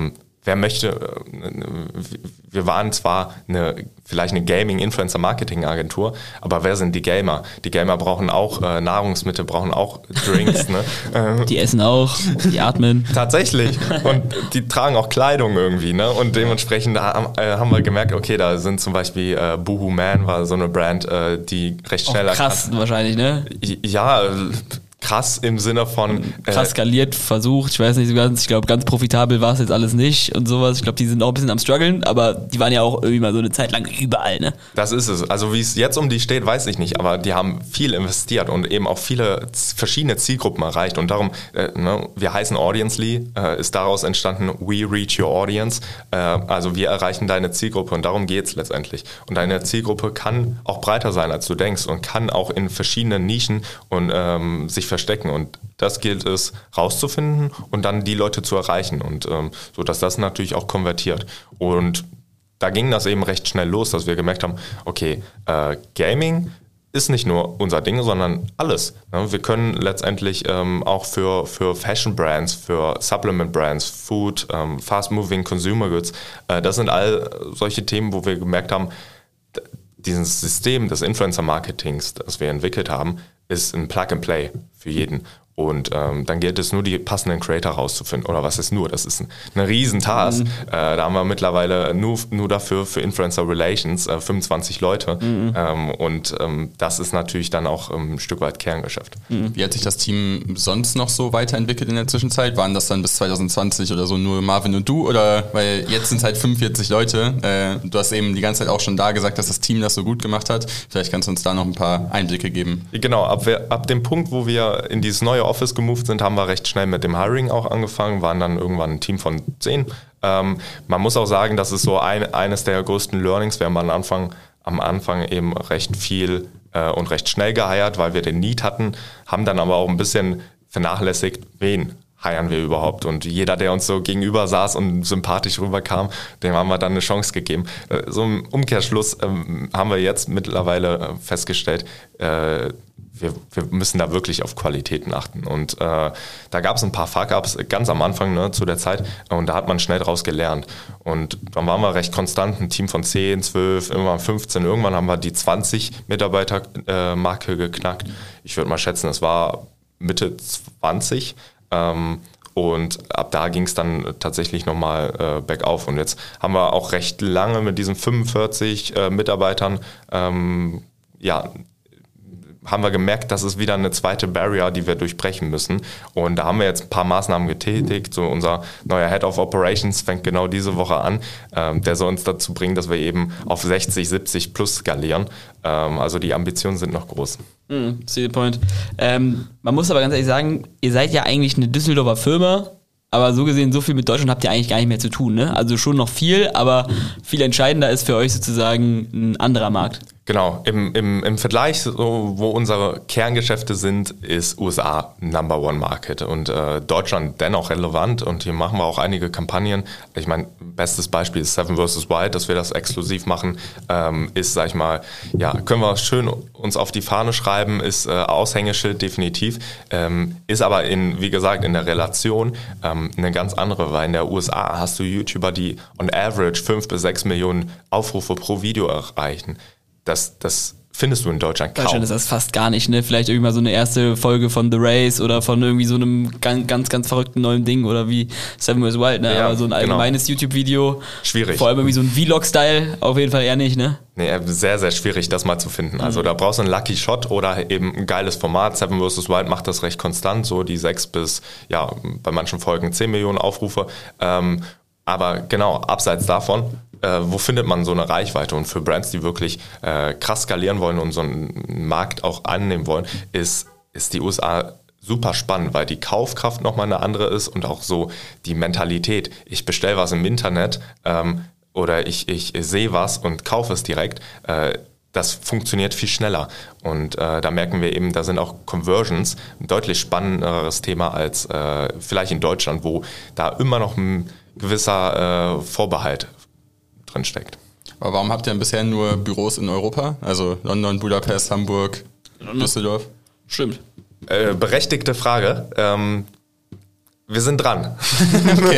wer möchte, wir waren zwar eine, vielleicht eine Gaming-Influencer-Marketing-Agentur, aber wer sind die Gamer? Die Gamer brauchen auch äh, Nahrungsmittel, brauchen auch Drinks. Ne? Die essen auch, die atmen. Tatsächlich. Und die tragen auch Kleidung irgendwie. Ne? Und dementsprechend da, äh, haben wir gemerkt, okay, da sind zum Beispiel äh, Boohoo Man war so eine Brand, äh, die recht schnell... Auch krass erkannt. Wahrscheinlich, ne? Ja, krass im Sinne von... Äh, krass skaliert, versucht, ich weiß nicht so ganz, ich glaube ganz profitabel war es jetzt alles nicht und sowas. Ich glaube, die sind auch ein bisschen am struggeln, aber die waren ja auch irgendwie mal so eine Zeit lang überall, ne? Das ist es. Also wie es jetzt um die steht, weiß ich nicht, aber die haben viel investiert und eben auch viele verschiedene Zielgruppen erreicht und darum, äh, ne, wir heißen Audience.ly, äh, ist daraus entstanden We Reach Your Audience, äh, also wir erreichen deine Zielgruppe und darum geht's letztendlich. Und deine Zielgruppe kann auch breiter sein, als du denkst und kann auch in verschiedenen Nischen und ähm, sich verstecken und das gilt es rauszufinden und dann die Leute zu erreichen und ähm, so, dass das natürlich auch konvertiert. Und da ging das eben recht schnell los, dass wir gemerkt haben, okay, äh, Gaming ist nicht nur unser Ding, sondern alles. Ne? Wir können letztendlich ähm, auch für, für Fashion Brands, für Supplement Brands, Food, ähm, Fast Moving Consumer Goods, äh, das sind all solche Themen, wo wir gemerkt haben, dieses System des Influencer-Marketings, das wir entwickelt haben, ist ein Plug-and-Play für jeden. Und ähm, dann gilt es nur, die passenden Creator rauszufinden. Oder was ist nur? Das ist ein, eine Riesentask. Mhm. Äh, da haben wir mittlerweile nur, nur dafür für Influencer Relations äh, fünfundzwanzig Leute. Mhm. Ähm, und ähm, das ist natürlich dann auch ähm, ein Stück weit Kerngeschäft. Mhm. Wie hat sich das Team sonst noch so weiterentwickelt in der Zwischenzeit? Waren das dann bis zwanzig zwanzig oder so nur Marvin und du? Oder weil jetzt sind es halt fünfundvierzig Leute. Äh, du hast eben die ganze Zeit auch schon da gesagt, dass das Team das so gut gemacht hat. Vielleicht kannst du uns da noch ein paar Einblicke geben. Genau, ab, wir, ab dem Punkt, wo wir in dieses neue Office gemoved sind, haben wir recht schnell mit dem Hiring auch angefangen, waren dann irgendwann ein Team von zehn. Ähm, man muss auch sagen, das ist so ein, eines der größten Learnings. Wir haben am Anfang, am Anfang eben recht viel äh, und recht schnell geheiert, weil wir den Need hatten, haben dann aber auch ein bisschen vernachlässigt, wen heiern wir überhaupt. Und jeder, der uns so gegenüber saß und sympathisch rüberkam, dem haben wir dann eine Chance gegeben. Äh, so im Umkehrschluss ähm, haben wir jetzt mittlerweile festgestellt, äh, Wir, wir müssen da wirklich auf Qualitäten achten. Und äh, da gab es ein paar Fuck-Ups ganz am Anfang, ne, zu der Zeit. Und da hat man schnell draus gelernt. Und dann waren wir recht konstant, ein Team von zehn, zwölf, irgendwann fünfzehn. Irgendwann haben wir die zwanzig Mitarbeiter-Marke äh, geknackt. Ich würde mal schätzen, es war Mitte zwanzig. Ähm, und ab da ging es dann tatsächlich nochmal äh, bergauf. Und jetzt haben wir auch recht lange mit diesen fünfundvierzig äh, Mitarbeitern ähm, ja, haben wir gemerkt, das ist wieder eine zweite Barrier, die wir durchbrechen müssen. Und da haben wir jetzt ein paar Maßnahmen getätigt. So unser neuer Head of Operations fängt genau diese Woche an. Ähm, der soll uns dazu bringen, dass wir eben auf sechzig, siebzig plus skalieren. Ähm, also die Ambitionen sind noch groß. Mm, see the point. Ähm, man muss aber ganz ehrlich sagen, ihr seid ja eigentlich eine Düsseldorfer Firma, aber so gesehen, so viel mit Deutschland habt ihr eigentlich gar nicht mehr zu tun, ne? Also schon noch viel, aber viel entscheidender ist für euch sozusagen ein anderer Markt. Genau, im, im, im Vergleich, so, wo unsere Kerngeschäfte sind, ist U S A Number One Market und äh, Deutschland dennoch relevant und hier machen wir auch einige Kampagnen. Ich meine, bestes Beispiel ist Seven versus. Wild, dass wir das exklusiv machen, ähm, ist, sag ich mal, ja, können wir schön uns auf die Fahne schreiben, ist äh, Aushängeschild definitiv, ähm, ist aber in, wie gesagt, in der Relation ähm, eine ganz andere, weil in der U S A hast du YouTuber, die on average fünf bis sechs Millionen Aufrufe pro Video erreichen. Das, das findest du in Deutschland kaum. Deutschland ist das fast gar nicht, ne? Vielleicht irgendwie mal so eine erste Folge von The Race oder von irgendwie so einem ganz, ganz, ganz verrückten neuen Ding oder wie Seven versus. Wild, ne? Ja, aber so ein allgemeines genau. YouTube-Video. Schwierig. Vor allem irgendwie so ein Vlog-Style auf jeden Fall eher nicht, ne? Nee, sehr, sehr schwierig, das mal zu finden. Also da brauchst du einen Lucky Shot oder eben ein geiles Format. Seven versus. Wild macht das recht konstant, so die sechs bis, ja, bei manchen Folgen zehn Millionen Aufrufe. Ähm, aber genau, abseits davon, äh, wo findet man so eine Reichweite? Und für Brands, die wirklich äh, krass skalieren wollen und so einen Markt auch annehmen wollen, ist, ist die U S A super spannend, weil die Kaufkraft nochmal eine andere ist und auch so die Mentalität. Ich bestelle was im Internet ähm, oder ich, ich sehe was und kaufe es direkt. Äh, Das funktioniert viel schneller und äh, da merken wir eben, da sind auch Conversions ein deutlich spannenderes Thema als äh, vielleicht in Deutschland, wo da immer noch ein gewisser äh, Vorbehalt drin steckt. Aber warum habt ihr denn bisher nur Büros in Europa? Also London, Budapest, Hamburg, Düsseldorf? Stimmt. Äh, berechtigte Frage. Ähm, Wir sind dran. Okay.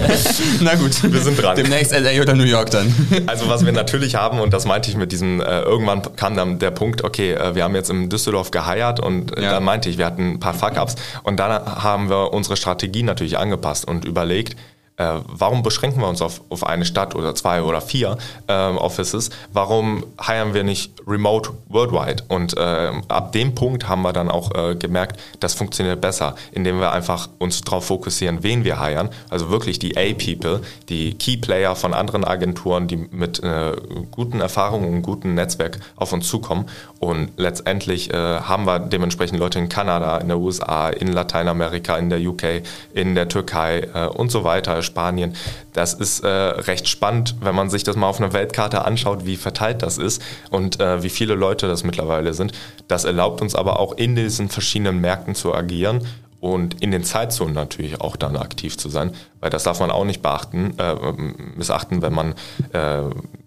Na gut, wir sind dran. Demnächst L A oder New York dann. Also was wir natürlich haben, und das meinte ich mit diesem, äh, irgendwann kam dann der Punkt, okay, äh, wir haben jetzt in Düsseldorf geheiert und äh, Ja. dann meinte ich, wir hatten ein paar Fuck-Ups und dann haben wir unsere Strategie natürlich angepasst und überlegt, äh, warum beschränken wir uns auf, auf eine Stadt oder zwei oder vier äh, Offices? Warum hiren wir nicht remote worldwide? Und äh, ab dem Punkt haben wir dann auch äh, gemerkt, das funktioniert besser, indem wir einfach uns darauf fokussieren, wen wir hiren. Also wirklich die A-People, die Key-Player von anderen Agenturen, die mit äh, guten Erfahrungen und gutem Netzwerk auf uns zukommen. Und letztendlich äh, haben wir dementsprechend Leute in Kanada, in der U S A, in Lateinamerika, in der U K, in der Türkei äh, und so weiter, Spanien. Das ist äh, recht spannend, wenn man sich das mal auf einer Weltkarte anschaut, wie verteilt das ist und äh, wie viele Leute das mittlerweile sind. Das erlaubt uns aber auch in diesen verschiedenen Märkten zu agieren und in den Zeitzonen natürlich auch dann aktiv zu sein, weil das darf man auch nicht beachten, äh, missachten, wenn man äh,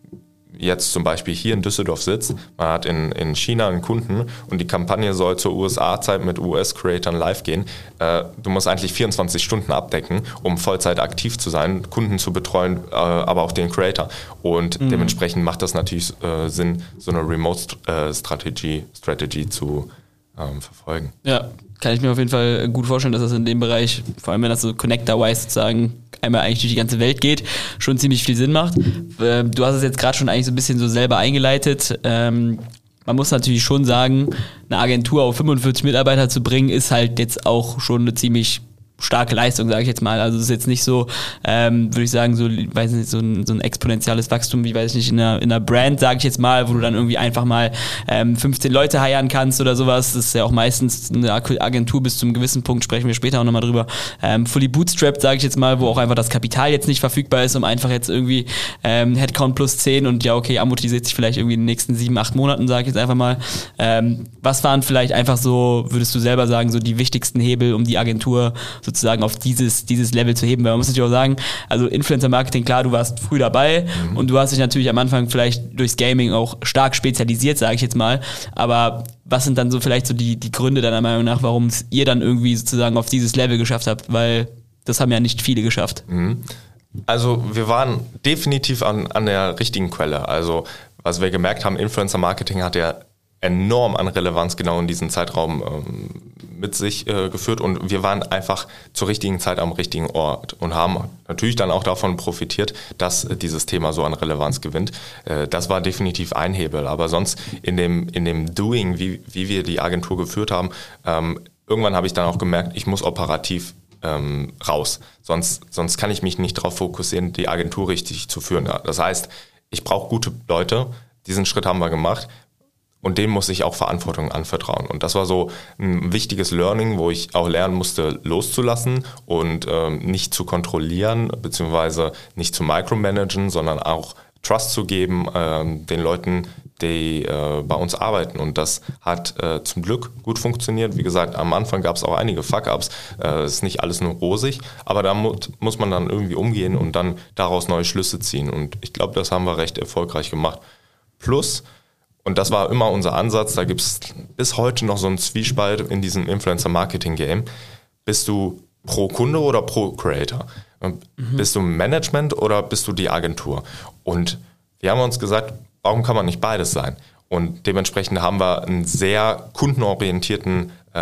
jetzt zum Beispiel hier in Düsseldorf sitzt, man hat in, in China einen Kunden und die Kampagne soll zur U S A-Zeit mit U S-Creatern live gehen. Äh, du musst eigentlich vierundzwanzig Stunden abdecken, um Vollzeit aktiv zu sein, Kunden zu betreuen, äh, aber auch den Creator. Und mhm. dementsprechend macht das natürlich äh, Sinn, so eine Remote-Strategy Strategy zu ähm, verfolgen. Ja, kann ich mir auf jeden Fall gut vorstellen, dass das in dem Bereich, vor allem wenn das so Connector-wise sozusagen einmal eigentlich durch die ganze Welt geht, schon ziemlich viel Sinn macht. Du hast es jetzt gerade schon eigentlich so ein bisschen so selber eingeleitet. Man muss natürlich schon sagen, eine Agentur auf fünfundvierzig Mitarbeiter zu bringen, ist halt jetzt auch schon eine ziemlich starke Leistung, sage ich jetzt mal. Also es ist jetzt nicht so, ähm, würde ich sagen, so, weiß nicht, so ein, so ein exponentielles Wachstum, wie, weiß ich nicht, in einer, in einer Brand, sage ich jetzt mal, wo du dann irgendwie einfach mal ähm, fünfzehn Leute hiren kannst oder sowas. Das ist ja auch meistens eine Agentur bis zu einem gewissen Punkt, sprechen wir später auch nochmal drüber. Ähm, fully bootstrapped, sage ich jetzt mal, wo auch einfach das Kapital jetzt nicht verfügbar ist, um einfach jetzt irgendwie ähm, Headcount plus zehn und ja, okay, amortisiert sich vielleicht irgendwie in den nächsten sieben, acht Monaten, sage ich jetzt einfach mal. Ähm, was waren vielleicht einfach so, würdest du selber sagen, so die wichtigsten Hebel, um die Agentur sozusagen auf dieses, dieses Level zu heben? Weil man muss natürlich auch sagen, also Influencer-Marketing, klar, du warst früh dabei mhm. und du hast dich natürlich am Anfang vielleicht durchs Gaming auch stark spezialisiert, sage ich jetzt mal, aber was sind dann so vielleicht so die, die Gründe deiner Meinung nach, warum es ihr dann irgendwie sozusagen auf dieses Level geschafft habt? Weil das haben ja nicht viele geschafft. Mhm. Also wir waren definitiv an, an der richtigen Quelle. Also was wir gemerkt haben, Influencer-Marketing hat ja enorm an Relevanz genau in diesem Zeitraum ähm, mit sich äh, geführt und wir waren einfach zur richtigen Zeit am richtigen Ort und haben natürlich dann auch davon profitiert, dass äh, dieses Thema so an Relevanz gewinnt. Äh, das war definitiv ein Hebel, aber sonst in dem, in dem Doing, wie, wie wir die Agentur geführt haben, ähm, irgendwann habe ich dann auch gemerkt, ich muss operativ ähm, raus, sonst, sonst kann ich mich nicht darauf fokussieren, die Agentur richtig zu führen. Ja, das heißt, ich brauche gute Leute, diesen Schritt haben wir gemacht. Und dem muss ich auch Verantwortung anvertrauen. Und das war so ein wichtiges Learning, wo ich auch lernen musste, loszulassen und ähm, nicht zu kontrollieren, beziehungsweise nicht zu micromanagen, sondern auch Trust zu geben ähm, den Leuten, die äh, bei uns arbeiten. Und das hat äh, zum Glück gut funktioniert. Wie gesagt, am Anfang gab es auch einige Fuck-Ups. Es äh, ist nicht alles nur rosig, aber da mu- muss man dann irgendwie umgehen und dann daraus neue Schlüsse ziehen. Und ich glaube, das haben wir recht erfolgreich gemacht. Plus, und das war immer unser Ansatz, da gibt es bis heute noch so einen Zwiespalt in diesem Influencer-Marketing-Game. Bist du pro Kunde oder pro Creator? Mhm. Bist du Management oder bist du die Agentur? Und wir haben uns gesagt, warum kann man nicht beides sein? Und dementsprechend haben wir einen sehr kundenorientierten äh,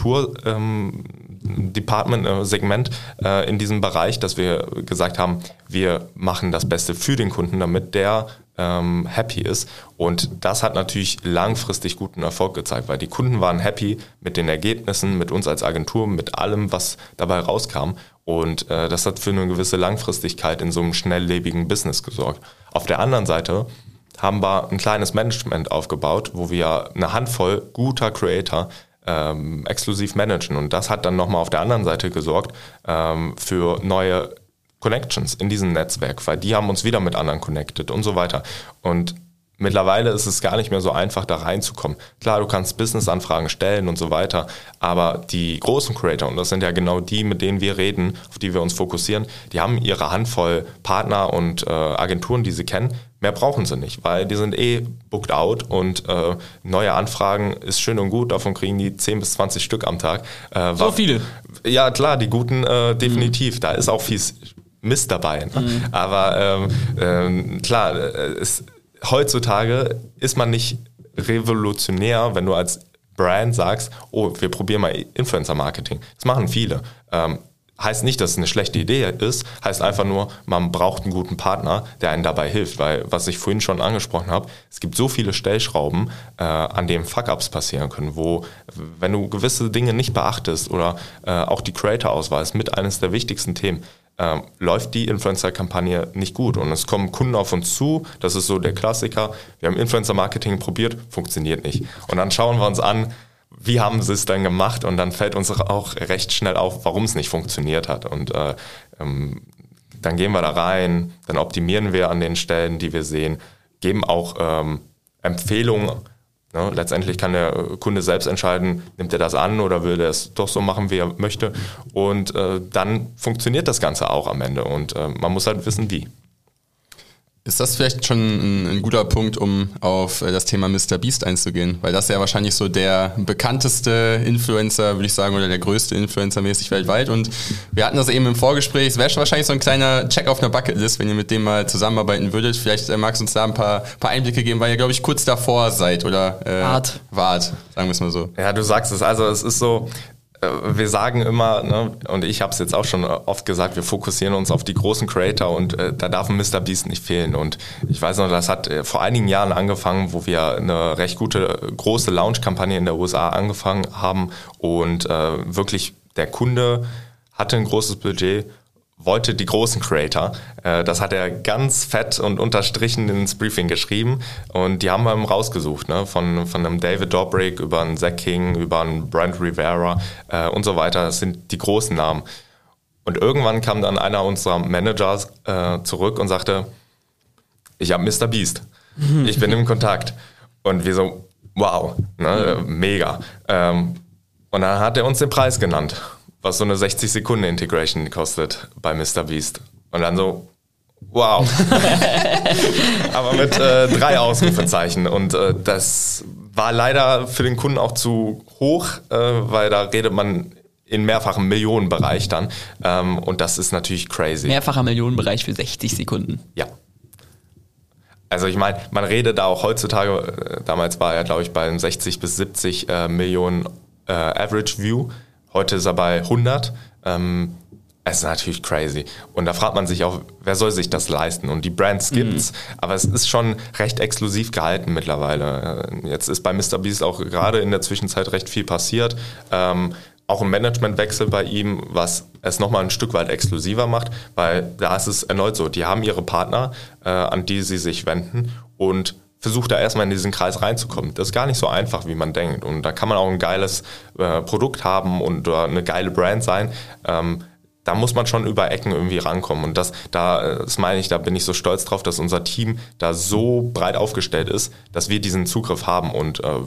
Agentur-Department-Segment ähm, äh, in diesem Bereich, dass wir gesagt haben, wir machen das Beste für den Kunden, damit der ähm, happy ist. Und das hat natürlich langfristig guten Erfolg gezeigt, weil die Kunden waren happy mit den Ergebnissen, mit uns als Agentur, mit allem, was dabei rauskam. Und äh, das hat für eine gewisse Langfristigkeit in so einem schnelllebigen Business gesorgt. Auf der anderen Seite haben wir ein kleines Management aufgebaut, wo wir eine Handvoll guter Creator ähm, exklusiv managen. Und das hat dann nochmal auf der anderen Seite gesorgt ähm, für neue Connections in diesem Netzwerk, weil die haben uns wieder mit anderen connected und so weiter. Und mittlerweile ist es gar nicht mehr so einfach, da reinzukommen. Klar, du kannst Business-Anfragen stellen und so weiter, aber die großen Creator, und das sind ja genau die, mit denen wir reden, auf die wir uns fokussieren, die haben ihre Handvoll Partner und äh, Agenturen, die sie kennen, mehr brauchen sie nicht, weil die sind eh booked out und äh, neue Anfragen ist schön und gut, davon kriegen die zehn bis zwanzig Stück am Tag. Äh, so war, viele? Ja klar, die guten äh, definitiv, mhm. da ist auch viel Mist dabei. Ne? Mhm. Aber ähm, ähm, klar, es, heutzutage ist man nicht revolutionär, wenn du als Brand sagst, oh, wir probieren mal Influencer-Marketing. Das machen viele. Ähm, heißt nicht, dass es eine schlechte Idee ist, heißt einfach nur, man braucht einen guten Partner, der einen dabei hilft. Weil, was ich vorhin schon angesprochen habe, es gibt so viele Stellschrauben, äh, an denen Fuck-Ups passieren können, wo, wenn du gewisse Dinge nicht beachtest oder äh, auch die Creator-Auswahl ist mit eines der wichtigsten Themen, Ähm, läuft die Influencer-Kampagne nicht gut. Und es kommen Kunden auf uns zu, das ist so der Klassiker, wir haben Influencer-Marketing probiert, funktioniert nicht. Und dann schauen wir uns an, wie haben sie es dann gemacht und dann fällt uns auch recht schnell auf, warum es nicht funktioniert hat. Und äh, ähm, dann gehen wir da rein, dann optimieren wir an den Stellen, die wir sehen, geben auch ähm, Empfehlungen. Ne, letztendlich kann der Kunde selbst entscheiden, nimmt er das an oder will er es doch so machen, wie er möchte. Und äh, dann funktioniert das Ganze auch am Ende. Und äh, man muss halt wissen, wie. Ist das vielleicht schon ein, ein guter Punkt, um auf das Thema Mister Beast einzugehen? Weil das ist ja wahrscheinlich so der bekannteste Influencer, würde ich sagen, oder der größte Influencer mäßig weltweit. Und wir hatten das eben im Vorgespräch. Es wäre wahrscheinlich so ein kleiner Check auf einer Bucketlist, wenn ihr mit dem mal zusammenarbeiten würdet. Vielleicht äh, magst du uns da ein paar, paar Einblicke geben, weil ihr, glaube ich, kurz davor seid oder äh, wart. wart, sagen wir es mal so. Ja, du sagst es. Also es ist so... Wir sagen immer, ne, und ich habe es jetzt auch schon oft gesagt, wir fokussieren uns auf die großen Creator und äh, da darf ein Mister Beast nicht fehlen. Und ich weiß noch, das hat äh, vor einigen Jahren angefangen, wo wir eine recht gute, große Launch-Kampagne in der U S A angefangen haben und äh, wirklich der Kunde hatte ein großes Budget, wollte die großen Creator. Äh, das hat er ganz fett und unterstrichen ins Briefing geschrieben und die haben wir ihm rausgesucht, ne? von, von einem David Dobrik über einen Zach King, über einen Brent Rivera äh, und so weiter. Das sind die großen Namen. Und irgendwann kam dann einer unserer Managers äh, zurück und sagte, ich habe Mister Beast, ich bin im Kontakt. Und wir so, wow, ne? Mega. Ähm, und dann hat er uns den Preis genannt, was so eine sechzig Sekunden Integration kostet bei Mister Beast. Und dann so, wow. Aber mit äh, drei Ausrufezeichen. Und äh, das war leider für den Kunden auch zu hoch, äh, weil da redet man in mehrfachen Millionenbereich dann. Ähm, und das ist natürlich crazy. Mehrfacher Millionenbereich für sechzig Sekunden. Ja. Also ich meine, man redet da auch heutzutage, äh, damals war er, glaube ich, bei sechzig bis siebzig äh, Millionen äh, Average View. Heute ist er bei hundert. Ähm, es ist natürlich crazy. Und da fragt man sich auch, wer soll sich das leisten? Und die Brands gibt's, mhm. aber es ist schon recht exklusiv gehalten mittlerweile. Jetzt ist bei Mister Beast auch gerade in der Zwischenzeit recht viel passiert. Ähm, auch ein Managementwechsel bei ihm, was es nochmal ein Stück weit exklusiver macht, weil da ist es erneut so, die haben ihre Partner, äh, an die sie sich wenden und versucht da erstmal in diesen Kreis reinzukommen. Das ist gar nicht so einfach, wie man denkt. Und da kann man auch ein geiles äh, Produkt haben und äh, eine geile Brand sein. Ähm, da muss man schon über Ecken irgendwie rankommen. Und das, da, das meine ich, da bin ich so stolz drauf, dass unser Team da so breit aufgestellt ist, dass wir diesen Zugriff haben. Und äh,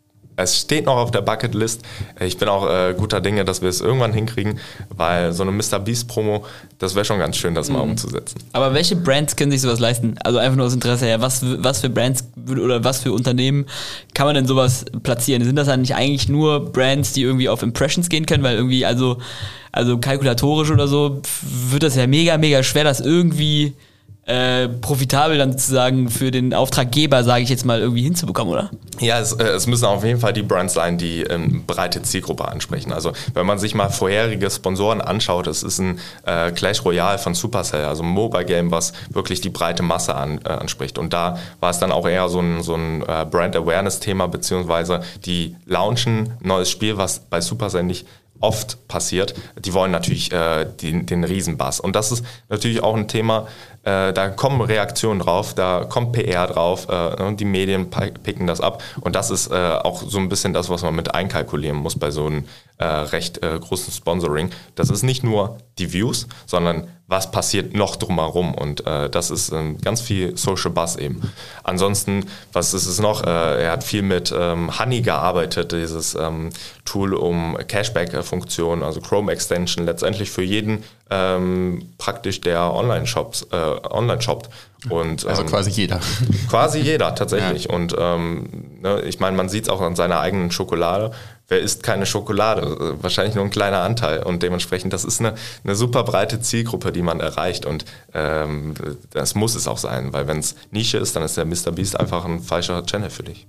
es steht noch auf der Bucketlist. Ich bin auch äh, guter Dinge, dass wir es irgendwann hinkriegen, weil so eine Mister Beast Promo, das wäre schon ganz schön, das mal mhm. umzusetzen. Aber welche Brands können sich sowas leisten? Also einfach nur aus Interesse her. Was, was für Brands oder was für Unternehmen kann man denn sowas platzieren? Sind das dann nicht eigentlich nur Brands, die irgendwie auf Impressions gehen können? Weil irgendwie, also, also kalkulatorisch oder so, wird das ja mega, mega schwer, das irgendwie Äh, profitabel dann sozusagen für den Auftraggeber, sage ich jetzt mal, irgendwie hinzubekommen, oder? Ja, es, es müssen auf jeden Fall die Brands sein, die ähm, breite Zielgruppe ansprechen. Also wenn man sich mal vorherige Sponsoren anschaut, es ist ein äh, Clash Royale von Supercell, also ein Mobile Game, was wirklich die breite Masse an, äh, anspricht. Und da war es dann auch eher so ein, so ein äh, Brand-Awareness-Thema, beziehungsweise die launchen ein neues Spiel, was bei Supercell nicht oft passiert. Die wollen natürlich äh, den, den Riesenbass. Und das ist natürlich auch ein Thema, äh, da kommen Reaktionen drauf, da kommt P R drauf, äh, die Medien picken das ab. Und das ist äh, auch so ein bisschen das, was man mit einkalkulieren muss bei so einem äh, recht äh, großen Sponsoring. Das ist nicht nur die Views, sondern was passiert noch drumherum. Und äh, das ist äh, ganz viel Social Buzz eben. Ansonsten, was ist es noch? Äh, er hat viel mit ähm, Honey gearbeitet, dieses ähm, Tool um Cashback-Funktion, also Chrome Extension, letztendlich für jeden ähm, praktisch der Online-Shops, äh, Online-Shop. Und, also ähm, quasi jeder. Quasi jeder, tatsächlich. Ja. Und ähm, ne, ich meine, man sieht es auch an seiner eigenen Schokolade. Wer isst keine Schokolade? Wahrscheinlich nur ein kleiner Anteil. Und dementsprechend, das ist eine, eine super breite Zielgruppe, die man erreicht. Und ähm, das muss es auch sein, weil wenn es Nische ist, dann ist der Mister Beast einfach ein falscher Channel für dich.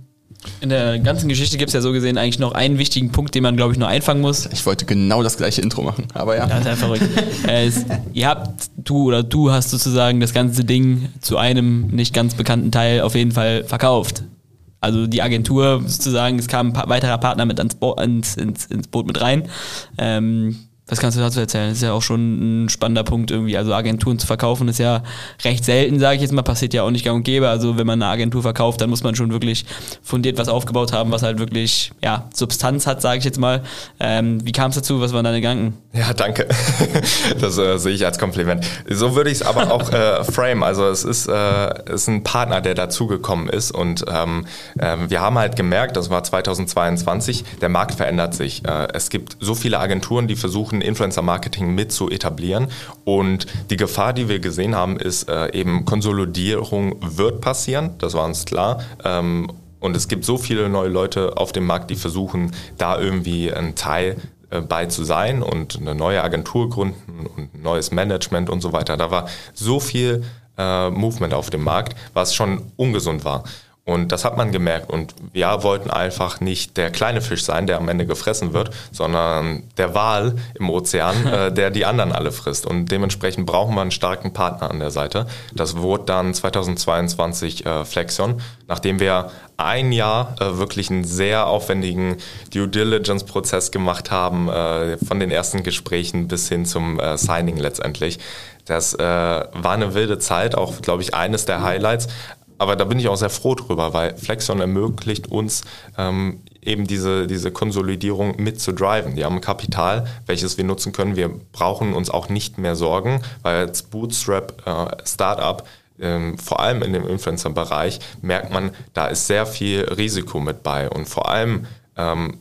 In der ganzen Geschichte gibt es ja so gesehen eigentlich noch einen wichtigen Punkt, den man, glaube ich, nur einfangen muss. Ich wollte genau das gleiche Intro machen, aber ja. Das ist einfach verrückt. äh, es, ihr habt, du oder du hast sozusagen das ganze Ding zu einem nicht ganz bekannten Teil auf jeden Fall verkauft. Also die Agentur sozusagen, es kam ein pa- weiterer Partner mit ans Bo- ins, ins, ins Boot mit rein. Ähm, was kannst du dazu erzählen? Das ist ja auch schon ein spannender Punkt irgendwie. Also Agenturen zu verkaufen ist ja recht selten, sage ich jetzt mal, passiert ja auch nicht gang und gäbe. Also wenn man eine Agentur verkauft, dann muss man schon wirklich fundiert was aufgebaut haben, was halt wirklich ja, Substanz hat, sage ich jetzt mal. Ähm, wie kam es dazu? Was waren deine Gedanken? Ja, danke. Das äh, sehe ich als Kompliment. So würde ich es aber auch äh, frame. Also es ist, äh, ist ein Partner, der dazugekommen ist und ähm, äh, wir haben halt gemerkt, das war zweitausendzweiundzwanzig, der Markt verändert sich. Äh, es gibt so viele Agenturen, die versuchen, Influencer-Marketing mit zu etablieren und die Gefahr, die wir gesehen haben, ist äh, eben Konsolidierung wird passieren, das war uns klar. Ähm, und es gibt so viele neue Leute auf dem Markt, die versuchen, da irgendwie ein Teil bei zu sein und eine neue Agentur gründen und ein neues Management und so weiter. Da war so viel äh, Movement auf dem Markt, was schon ungesund war. Und das hat man gemerkt und wir wollten einfach nicht der kleine Fisch sein, der am Ende gefressen wird, sondern der Wal im Ozean, äh, der die anderen alle frisst. Und dementsprechend brauchen wir einen starken Partner an der Seite. Das wurde dann zweitausendzweiundzwanzig äh, Flexion, nachdem wir ein Jahr äh, wirklich einen sehr aufwendigen Due Diligence-Prozess gemacht haben, äh, von den ersten Gesprächen bis hin zum äh, Signing letztendlich. Das äh, war eine wilde Zeit, auch, glaube ich, eines der Highlights. Aber da bin ich auch sehr froh drüber, weil Flexion ermöglicht uns ähm, eben diese, diese Konsolidierung mit zu driven. Die haben Kapital, welches wir nutzen können. Wir brauchen uns auch nicht mehr sorgen, weil als Bootstrap-Startup, äh, ähm, vor allem in dem Influencer-Bereich, merkt man, da ist sehr viel Risiko mit bei. Und vor allem, ähm,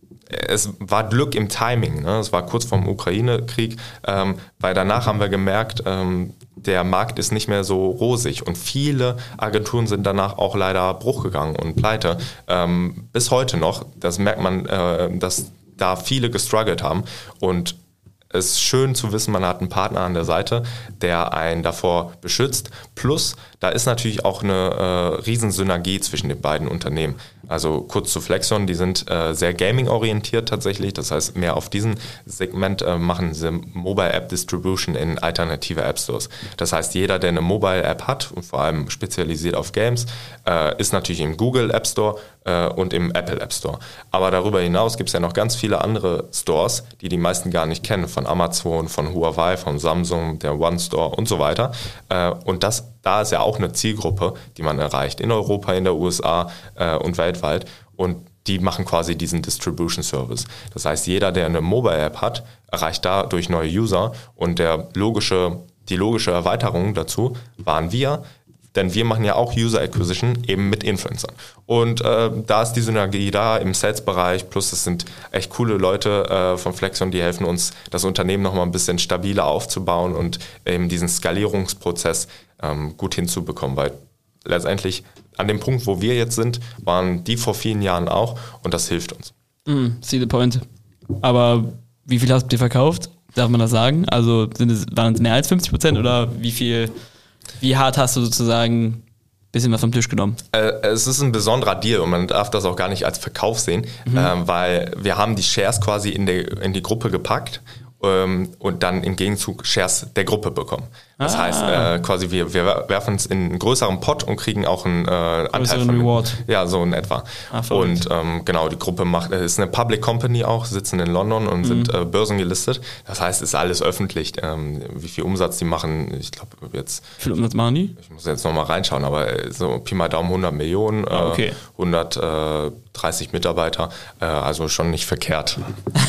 es war Glück im Timing. Ne? Es war kurz vorm Ukraine-Krieg, ähm, weil danach haben wir gemerkt, ähm, der Markt ist nicht mehr so rosig und viele Agenturen sind danach auch leider Bruch gegangen und pleite. Ähm, bis heute noch, das merkt man, äh, dass da viele gestruggelt haben und es ist schön zu wissen, man hat einen Partner an der Seite, der einen davor beschützt. Plus, da ist natürlich auch eine äh, Riesensynergie zwischen den beiden Unternehmen. Also kurz zu Flexion, die sind äh, sehr gaming-orientiert tatsächlich. Das heißt, mehr auf diesem Segment äh, machen sie Mobile App Distribution in alternative App Stores. Das heißt, jeder, der eine Mobile App hat und vor allem spezialisiert auf Games, äh, ist natürlich im Google App Store äh, und im Apple App Store. Aber darüber hinaus gibt es ja noch ganz viele andere Stores, die die meisten gar nicht kennen, von Amazon, von Huawei, von Samsung, der One Store und so weiter. Äh, und das, da ist ja auch eine Zielgruppe, die man erreicht in Europa, in der U S A äh, und weltweit. Und die machen quasi diesen Distribution Service. Das heißt, jeder, der eine Mobile App hat, erreicht dadurch neue User. Und der logische, die logische Erweiterung dazu waren wir, denn wir machen ja auch User Acquisition eben mit Influencern. Und äh, da ist die Synergie da im Sales-Bereich, plus es sind echt coole Leute äh, von Flexion, die helfen uns, das Unternehmen nochmal ein bisschen stabiler aufzubauen und eben diesen Skalierungsprozess ähm, gut hinzubekommen, weil letztendlich an dem Punkt, wo wir jetzt sind, waren die vor vielen Jahren auch und das hilft uns. Mm, see the point. Aber wie viel habt ihr verkauft? Darf man das sagen? Also sind es, waren es mehr als fünfzig Prozent oder wie viel, wie hart hast du sozusagen ein bisschen was vom Tisch genommen? Äh, es ist ein besonderer Deal und man darf das auch gar nicht als Verkauf sehen, mhm. äh, weil wir haben die Shares quasi in, der, in die Gruppe gepackt ähm, und dann im Gegenzug Shares der Gruppe bekommen. Das ah. heißt, äh, quasi wir, wir werfen es in einen größeren Pot und kriegen auch einen äh, Anteil von Reward. Ja, so in etwa. Ah, und ähm, genau, die Gruppe macht, äh, ist eine Public Company auch, sitzen in London und mhm. sind äh, börsengelistet. Das heißt, ist alles öffentlich. Ähm, wie viel Umsatz die machen, ich glaube jetzt. Wie viel Umsatz machen die? Ich muss jetzt nochmal reinschauen, aber so Pi mal Daumen hundert Millionen, äh, ah, okay. hundertdreißig Mitarbeiter, äh, also schon nicht verkehrt.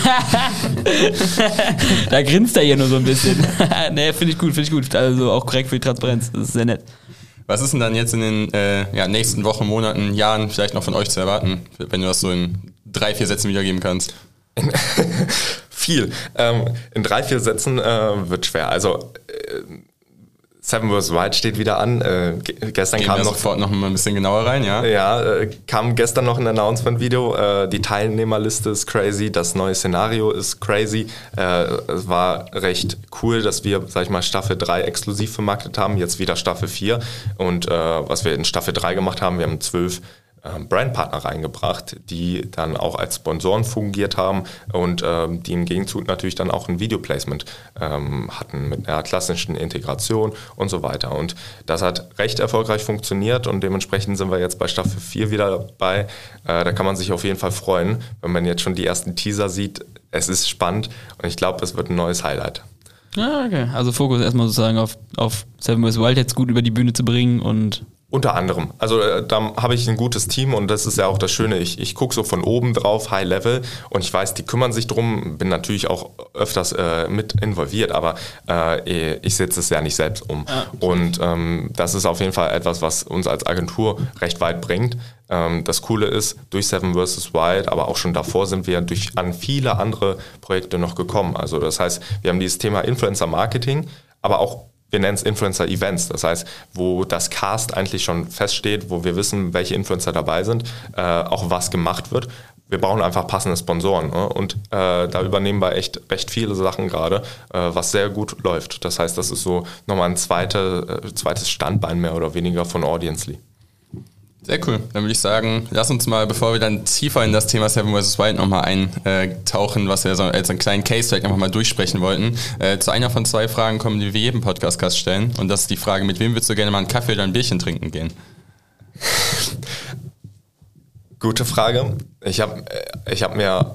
Da grinst er hier nur so ein bisschen. Nee, finde ich gut, finde ich gut. Also auch korrekt für die Transparenz, das ist sehr nett. Was ist denn dann jetzt in den äh, ja, nächsten Wochen, Monaten, Jahren vielleicht noch von euch zu erwarten, wenn du das so in drei, vier Sätzen wiedergeben kannst? viel. Ähm, in drei, vier Sätzen äh, wird schwer. Also äh, Seven versus. Wild steht wieder an. Äh, gestern Gehen kam wir noch sofort noch mal ein bisschen genauer rein, ja? Ja, äh, kam gestern noch ein Announcement-Video. Äh, die Teilnehmerliste ist crazy, das neue Szenario ist crazy. Äh, es war recht cool, dass wir, sag ich mal, Staffel drei exklusiv vermarktet haben, jetzt wieder Staffel vier. Und äh, was wir in Staffel drei gemacht haben, wir haben zwölf Brandpartner reingebracht, die dann auch als Sponsoren fungiert haben und ähm, die im Gegenzug natürlich dann auch ein Videoplacement ähm, hatten mit einer klassischen Integration und so weiter. Und das hat recht erfolgreich funktioniert und dementsprechend sind wir jetzt bei Staffel vier wieder dabei. Äh, da kann man sich auf jeden Fall freuen, wenn man jetzt schon die ersten Teaser sieht. Es ist spannend und ich glaube, es wird ein neues Highlight. Ja, okay. Also Fokus erstmal sozusagen auf, auf Seven versus. Wild jetzt gut über die Bühne zu bringen und Unter anderem. Also äh, da habe ich ein gutes Team und das ist ja auch das Schöne. Ich, ich gucke so von oben drauf, High Level, und ich weiß, die kümmern sich drum, bin natürlich auch öfters äh, mit involviert, aber äh, ich setze es ja nicht selbst um. Ah, und ähm, das ist auf jeden Fall etwas, was uns als Agentur recht weit bringt. Ähm, das Coole ist, durch Seven versus. Wild, aber auch schon davor sind wir durch an viele andere Projekte noch gekommen. Also das heißt, wir haben dieses Thema Influencer Marketing, aber auch wir nennen es Influencer-Events, das heißt, wo das Cast eigentlich schon feststeht, wo wir wissen, welche Influencer dabei sind, äh, auch was gemacht wird. Wir brauchen einfach passende Sponsoren, ne? Und äh, da übernehmen wir echt recht viele Sachen gerade, äh, was sehr gut läuft. Das heißt, das ist so nochmal ein zweite, äh, zweites Standbein mehr oder weniger von Audience.ly. Sehr cool. Dann würde ich sagen, lass uns mal, bevor wir dann tiefer in das Thema Seven versus. Wild nochmal eintauchen, was wir so als einen kleinen Case vielleicht einfach mal durchsprechen wollten. Äh, zu einer von zwei Fragen kommen, die wir jedem Podcast-Gast stellen. Und das ist die Frage, mit wem würdest du gerne mal einen Kaffee oder ein Bierchen trinken gehen? Gute Frage. Ich habe ich hab mir...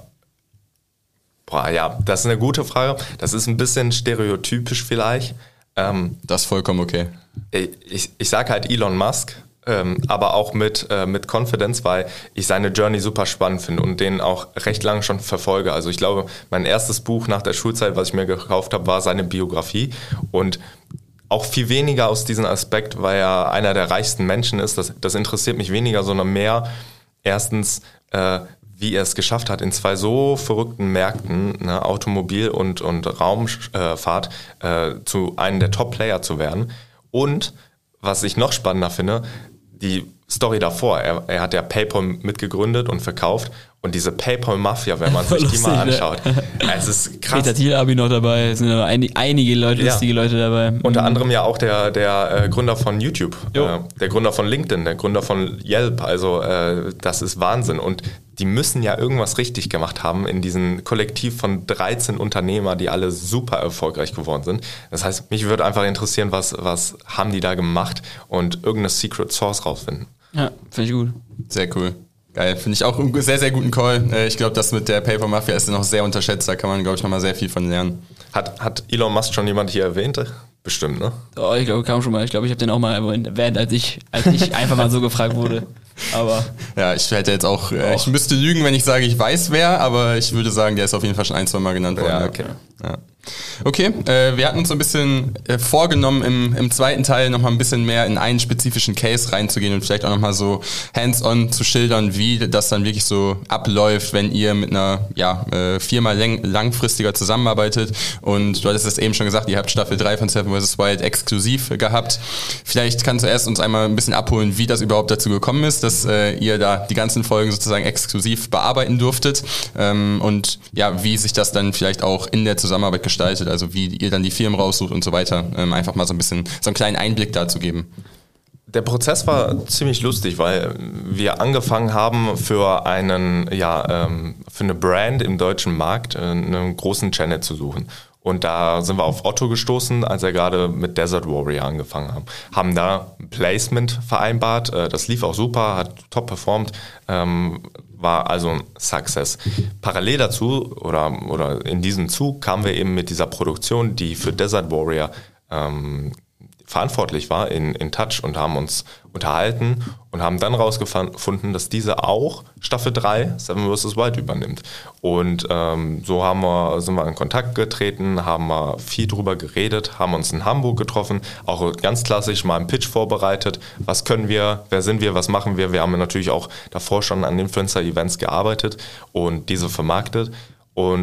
Boah, ja, das ist eine gute Frage. Das ist ein bisschen stereotypisch vielleicht. Ähm, das ist vollkommen okay. Ich, ich, ich sage halt Elon Musk. Ähm, aber auch mit, äh, mit Confidence, weil ich seine Journey super spannend finde und den auch recht lange schon verfolge. Also ich glaube, mein erstes Buch nach der Schulzeit, was ich mir gekauft habe, war seine Biografie und auch viel weniger aus diesem Aspekt, weil er einer der reichsten Menschen ist. Das, das interessiert mich weniger, sondern mehr erstens, äh, wie er es geschafft hat, in zwei so verrückten Märkten, ne, Automobil und, und Raumfahrt, äh, zu einem der Top-Player zu werden. Und was ich noch spannender finde, die Story davor. Er, er hat ja PayPal mitgegründet und verkauft. Und diese PayPal-Mafia, wenn man sich lustig, die mal anschaut. Ne? Es ist krass. Peter Thiel, Abi noch dabei. Es sind aber ein, einige Leute, ja. lustige Leute dabei. Unter mhm. anderem ja auch der, der äh, Gründer von YouTube, äh, der Gründer von LinkedIn, der Gründer von Yelp. Also äh, das ist Wahnsinn. Und die müssen ja irgendwas richtig gemacht haben in diesem Kollektiv von dreizehn Unternehmer, die alle super erfolgreich geworden sind. Das heißt, mich würde einfach interessieren, was, was haben die da gemacht und irgendeine Secret Source rausfinden. Ja, finde ich gut. Sehr cool. Geil, finde ich auch einen sehr, sehr guten Call. Ich glaube, das mit der Paper Mafia ist noch sehr unterschätzt. Da kann man, glaube ich, nochmal sehr viel von lernen. Hat, hat Elon Musk schon jemand hier erwähnt? Bestimmt, ne? Oh, ich glaube, kam schon mal. Ich glaube, ich habe den auch mal erwähnt, als ich, als ich einfach mal so gefragt wurde. Aber ja, ich hätte jetzt auch, äh, ich müsste lügen, wenn ich sage, ich weiß wer, aber ich würde sagen, der ist auf jeden Fall schon ein, zwei Mal genannt worden. Ja, okay. Ja. Okay, äh, wir hatten uns so ein bisschen äh, vorgenommen, im, im zweiten Teil nochmal ein bisschen mehr in einen spezifischen Case reinzugehen und vielleicht auch nochmal so hands-on zu schildern, wie das dann wirklich so abläuft, wenn ihr mit einer ja, äh, Firma lang, langfristiger zusammenarbeitet. Und du hattest es eben schon gesagt, ihr habt Staffel drei von Seven versus. Wild exklusiv gehabt. Vielleicht kannst du erst uns einmal ein bisschen abholen, wie das überhaupt dazu gekommen ist, dass äh, ihr da die ganzen Folgen sozusagen exklusiv bearbeiten durftet ähm, und ja, wie sich das dann vielleicht auch in der Zusammenarbeit gestaltet. gestaltet, also wie ihr dann die Firmen raussucht und so weiter. Ähm, einfach mal so ein bisschen so einen kleinen Einblick dazu geben. Der Prozess war ziemlich lustig, weil wir angefangen haben für einen, ja, ähm, für eine Brand im deutschen Markt äh, einen großen Channel zu suchen. Und da sind wir auf Otto gestoßen, als er gerade mit Desert Warrior angefangen haben. Haben da ein Placement vereinbart, äh, das lief auch super, hat top performt, ähm, war also ein Success. Parallel dazu oder, oder in diesem Zug kamen wir eben mit dieser Produktion, die für Desert Warrior ähm, verantwortlich war, in, in Touch und haben uns unterhalten und haben dann rausgefunden, dass diese auch Staffel drei Seven versus. Wild übernimmt. Und ähm, so haben wir, sind wir in Kontakt getreten, haben wir viel drüber geredet, haben uns in Hamburg getroffen, auch ganz klassisch mal einen Pitch vorbereitet. Was können wir, wer sind wir, was machen wir? Wir haben natürlich auch davor schon an Influencer-Events gearbeitet und diese vermarktet. Und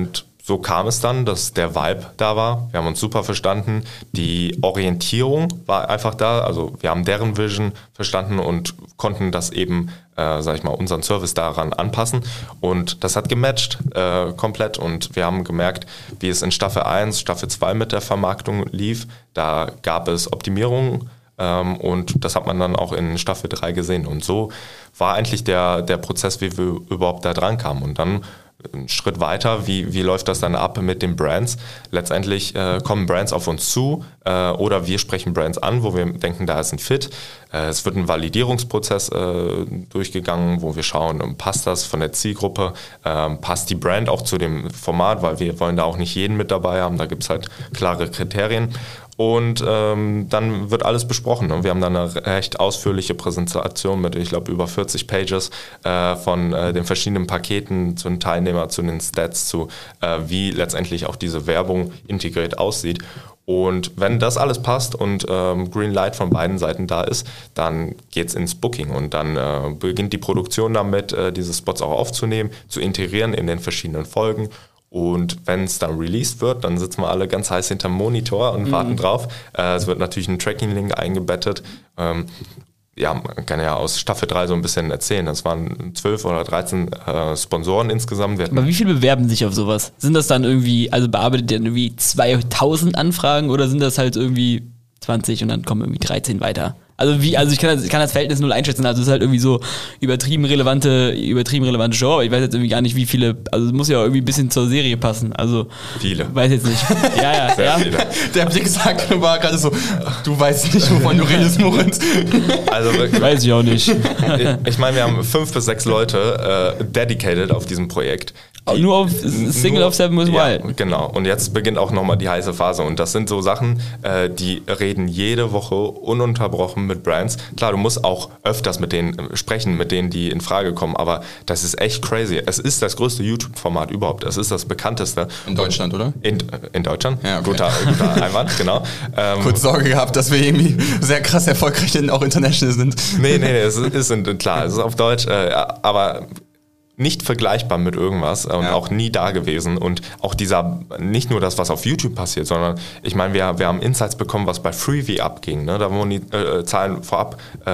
so kam es dann, dass der Vibe da war. Wir haben uns super verstanden. Die Orientierung war einfach da. Also wir haben deren Vision verstanden und konnten das eben, äh, sag ich mal, unseren Service daran anpassen. Und das hat gematcht äh, komplett. Und wir haben gemerkt, wie es in Staffel eins, Staffel zwei mit der Vermarktung lief. Da gab es Optimierungen. Ähm, und das hat man dann auch in Staffel drei gesehen. Und so war eigentlich der, der Prozess, wie wir überhaupt da dran kamen. Und dann einen Schritt weiter, wie, wie läuft das dann ab mit den Brands? Letztendlich äh, kommen Brands auf uns zu äh, oder wir sprechen Brands an, wo wir denken, da ist ein Fit. Äh, es wird ein Validierungsprozess äh, durchgegangen, wo wir schauen, passt das von der Zielgruppe, äh, passt die Brand auch zu dem Format, weil wir wollen da auch nicht jeden mit dabei haben, da gibt es halt klare Kriterien. Und ähm, dann wird alles besprochen. Ne? Wir haben dann eine recht ausführliche Präsentation mit, ich glaube, über vierzig Pages äh, von äh, den verschiedenen Paketen zu den Teilnehmern, zu den Stats, zu äh, wie letztendlich auch diese Werbung integriert aussieht. Und wenn das alles passt und ähm, Green Light von beiden Seiten da ist, dann geht's ins Booking und dann äh, beginnt die Produktion damit, äh, diese Spots auch aufzunehmen, zu integrieren in den verschiedenen Folgen. Und wenn es dann released wird, dann sitzen wir alle ganz heiß hinterm Monitor und mhm. warten drauf. Äh, es wird natürlich ein Tracking-Link eingebettet. Ähm, ja, man kann ja aus Staffel drei so ein bisschen erzählen. Das waren zwölf oder dreizehn äh, Sponsoren insgesamt. Wir Aber wie viele bewerben sich auf sowas? Sind das dann irgendwie, also bearbeitet ihr dann irgendwie zweitausend Anfragen oder sind das halt irgendwie zwanzig und dann kommen irgendwie dreizehn weiter? Also wie, also ich kann das, ich kann das Verhältnis null einschätzen, also es ist halt irgendwie so übertrieben relevante, übertrieben relevante Show, aber ich weiß jetzt irgendwie gar nicht, wie viele, also es muss ja irgendwie ein bisschen zur Serie passen, also. Viele. Weiß jetzt nicht. Ja, ja, Sehr ja. Viele. Der Blick sagt, war gerade so, du weißt nicht, wovon du redest, Moritz. Also wirklich, weiß ich auch nicht. Ich, ich meine, wir haben fünf bis sechs Leute äh, dedicated auf diesem Projekt. Die, nur auf Single nur, of Seven was ja, Wild. Genau. Und jetzt beginnt auch nochmal die heiße Phase. Und das sind so Sachen, äh, die reden jede Woche ununterbrochen mit Brands. Klar, du musst auch öfters mit denen sprechen, mit denen, die in Frage kommen. Aber das ist echt crazy. Es ist das größte YouTube-Format überhaupt. Es ist das bekannteste. In Deutschland, oder? In, in Deutschland. Ja, okay. Guter, guter Einwand, genau. Ähm, Kurz Sorge gehabt, dass wir irgendwie sehr krass erfolgreich und auch international sind. Nee, nee, nee, es ist, ist klar, es ist auf Deutsch, äh, aber nicht vergleichbar mit irgendwas und ja. auch nie da gewesen. Und auch dieser, nicht nur das, was auf YouTube passiert, sondern ich meine, wir, wir haben Insights bekommen, was bei Freevee abging. Ne? Da wurden die äh, Zahlen vorab,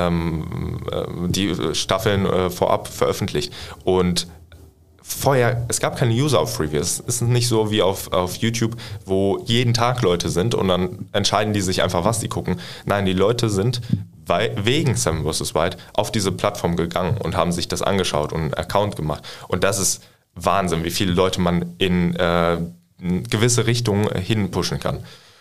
ähm, äh, die Staffeln äh, vorab veröffentlicht. Und vorher, es gab keine User auf Freevee. Es ist nicht so wie auf, auf YouTube, wo jeden Tag Leute sind und dann entscheiden die sich einfach, was die gucken. Nein, die Leute sind wegen Seven versus. Wild auf diese Plattform gegangen und haben sich das angeschaut und einen Account gemacht. Und das ist Wahnsinn, wie viele Leute man in äh, gewisse Richtungen hinpushen kann.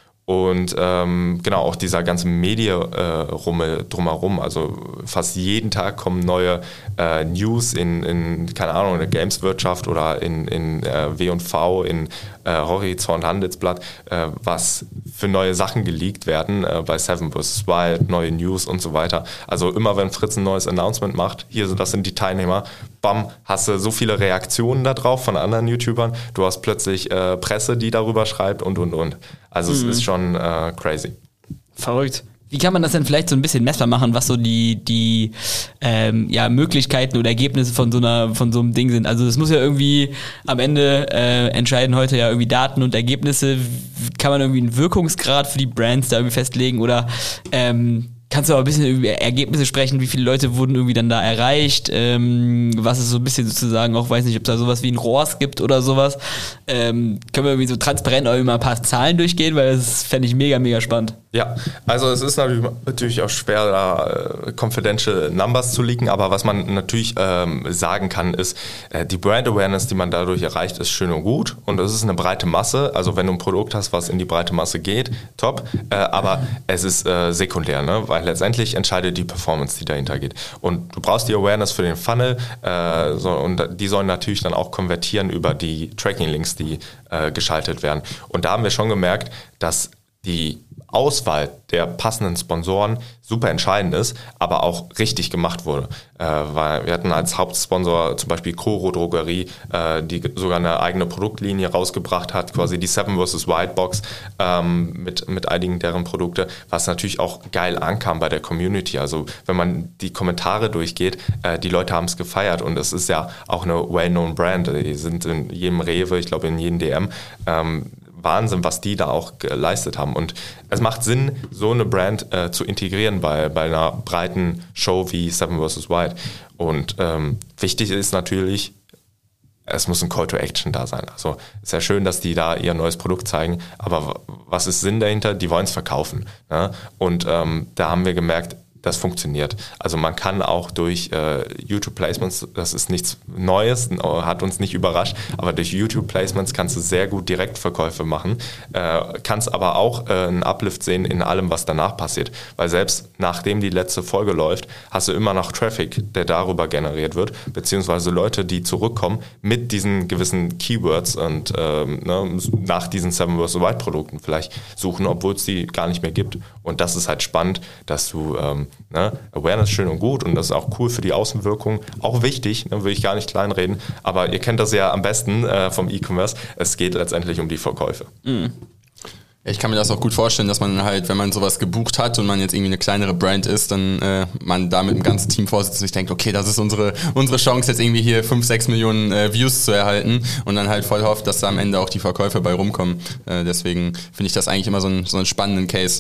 Und ähm, genau, auch dieser ganze Media-Rummel äh, drumherum, also fast jeden Tag kommen neue äh, News in, in, keine Ahnung, in der Games-Wirtschaft oder in, in äh, W und V, in äh, Horizont Handelsblatt, äh, was für neue Sachen geleakt werden äh, bei Seven versus. Wild, neue News und so weiter. Also immer wenn Fritz ein neues Announcement macht, hier, das sind die Teilnehmer, bam, hast du so viele Reaktionen da drauf von anderen YouTubern, du hast plötzlich äh, Presse, die darüber schreibt und, und, und. Also mhm. es ist schon äh, crazy. Verrückt. Wie kann man das denn vielleicht so ein bisschen messbar machen, was so die, die ähm, ja, Möglichkeiten oder Ergebnisse von so einer, von so einem Ding sind? Also es muss ja irgendwie am Ende äh, entscheiden heute ja irgendwie Daten und Ergebnisse. Kann man irgendwie einen Wirkungsgrad für die Brands da irgendwie festlegen oder ähm, kannst du aber ein bisschen über Ergebnisse sprechen, wie viele Leute wurden irgendwie dann da erreicht, ähm, was es so ein bisschen sozusagen auch, weiß nicht, ob es da sowas wie ein R O A S gibt oder sowas. Ähm, können wir irgendwie so transparent auch immer ein paar Zahlen durchgehen, weil das fände ich mega, mega spannend. Ja, also es ist natürlich, natürlich auch schwer, da äh, confidential Numbers zu leaken, aber was man natürlich ähm, sagen kann, ist, äh, die Brand Awareness, die man dadurch erreicht, ist schön und gut und es ist eine breite Masse, also wenn du ein Produkt hast, was in die breite Masse geht, top, äh, aber es ist äh, sekundär, ne? Weil letztendlich entscheidet die Performance, die dahinter geht. Und du brauchst die Awareness für den Funnel äh, so, und die sollen natürlich dann auch konvertieren über die Tracking-Links, die äh, geschaltet werden. Und da haben wir schon gemerkt, dass die Auswahl der passenden Sponsoren super entscheidend ist, aber auch richtig gemacht wurde. Äh, weil wir hatten als Hauptsponsor zum Beispiel Coro Drogerie, äh, die sogar eine eigene Produktlinie rausgebracht hat, quasi die Seven versus. Wild Box ähm, mit, mit einigen deren Produkte, was natürlich auch geil ankam bei der Community. Also wenn man die Kommentare durchgeht, äh, die Leute haben es gefeiert und es ist ja auch eine well-known Brand. Die sind in jedem Rewe, ich glaube in jedem D M. Ähm, Wahnsinn, was die da auch geleistet haben. Und es macht Sinn, so eine Brand äh, zu integrieren bei, bei einer breiten Show wie Seven versus. Wild. Und ähm, wichtig ist natürlich, es muss ein Call to Action da sein. Also ist ja schön, dass die da ihr neues Produkt zeigen, aber was ist Sinn dahinter? Die wollen es verkaufen. Ne? Und ähm, da haben wir gemerkt, das funktioniert. Also man kann auch durch äh, YouTube-Placements, das ist nichts Neues, hat uns nicht überrascht, aber durch YouTube-Placements kannst du sehr gut Direktverkäufe machen, äh, kannst aber auch äh, einen Uplift sehen in allem, was danach passiert. Weil selbst nachdem die letzte Folge läuft, hast du immer noch Traffic, der darüber generiert wird, beziehungsweise Leute, die zurückkommen mit diesen gewissen Keywords und ähm, ne, nach diesen Seven versus. Wild Produkten vielleicht suchen, obwohl es die gar nicht mehr gibt. Und das ist halt spannend, dass du ähm, Ne? Awareness schön und gut und das ist auch cool für die Außenwirkung, auch wichtig, ne, will ich gar nicht kleinreden, aber ihr kennt das ja am besten äh, vom E-Commerce, es geht letztendlich um die Verkäufe. Mhm. Ich kann mir das auch gut vorstellen, dass man halt, wenn man sowas gebucht hat und man jetzt irgendwie eine kleinere Brand ist, dann äh, man da mit dem ganzen Team vorsitzt und sich denkt, okay, das ist unsere unsere Chance, jetzt irgendwie hier fünf, sechs Millionen äh, Views zu erhalten und dann halt voll hofft, dass da am Ende auch die Verkäufe bei rumkommen. Äh, deswegen finde ich das eigentlich immer so, ein, so einen spannenden Case.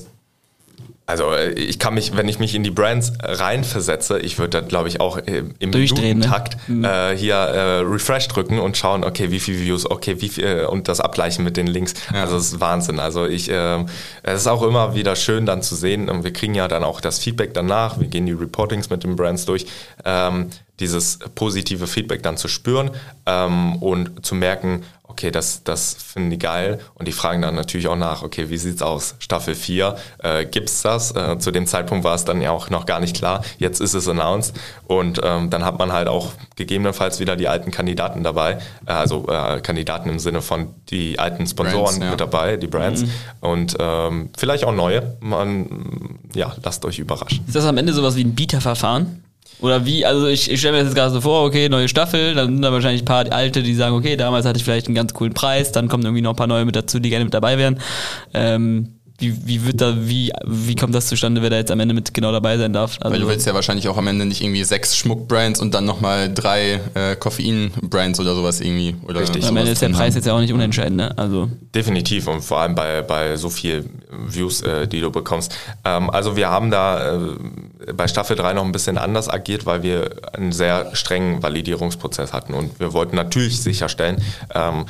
Also ich kann mich, wenn ich mich in die Brands reinversetze, ich würde da glaube ich auch im Durchdrehen, Minutentakt ne? äh, hier äh, Refresh drücken und schauen, okay, wie viele Views, okay, wie viel, äh, und das abgleichen mit den Links. Ja. Also es ist Wahnsinn. Also ich, äh, es ist auch immer wieder schön dann zu sehen und wir kriegen ja dann auch das Feedback danach, wir gehen die Reportings mit den Brands durch, ähm, dieses positive Feedback dann zu spüren ähm, und zu merken, okay, das, das finden die geil und die fragen dann natürlich auch nach, okay, wie sieht's aus? Staffel vier, äh, gibt's das? Äh, zu dem Zeitpunkt war es dann ja auch noch gar nicht klar, jetzt ist es announced und ähm, dann hat man halt auch gegebenenfalls wieder die alten Kandidaten dabei, äh, also äh, Kandidaten im Sinne von die alten Sponsoren Brands, ja. mit dabei, die Brands mhm. und ähm, vielleicht auch neue, man, ja, lasst euch überraschen. Ist das am Ende sowas wie ein Bieterverfahren? Oder wie, also ich, ich stelle mir das jetzt gerade so vor, okay, neue Staffel, dann sind da wahrscheinlich ein paar alte, die sagen, okay, damals hatte ich vielleicht einen ganz coolen Preis, dann kommen irgendwie noch ein paar neue mit dazu, die gerne mit dabei wären. Ähm, wie, wie wird da, wie, wie kommt das zustande, wer da jetzt am Ende mit genau dabei sein darf? Also, weil du willst ja wahrscheinlich auch am Ende nicht irgendwie sechs Schmuckbrands und dann nochmal drei äh, Koffein-Brands oder sowas irgendwie. Oder richtig. Am Ende ist der Preis haben. Jetzt ja auch nicht unentscheidend, ne? Also definitiv und vor allem bei, bei so viel Views, äh, die du bekommst. Ähm, also wir haben da äh, bei Staffel drei noch ein bisschen anders agiert, weil wir einen sehr strengen Validierungsprozess hatten und wir wollten natürlich sicherstellen, ähm,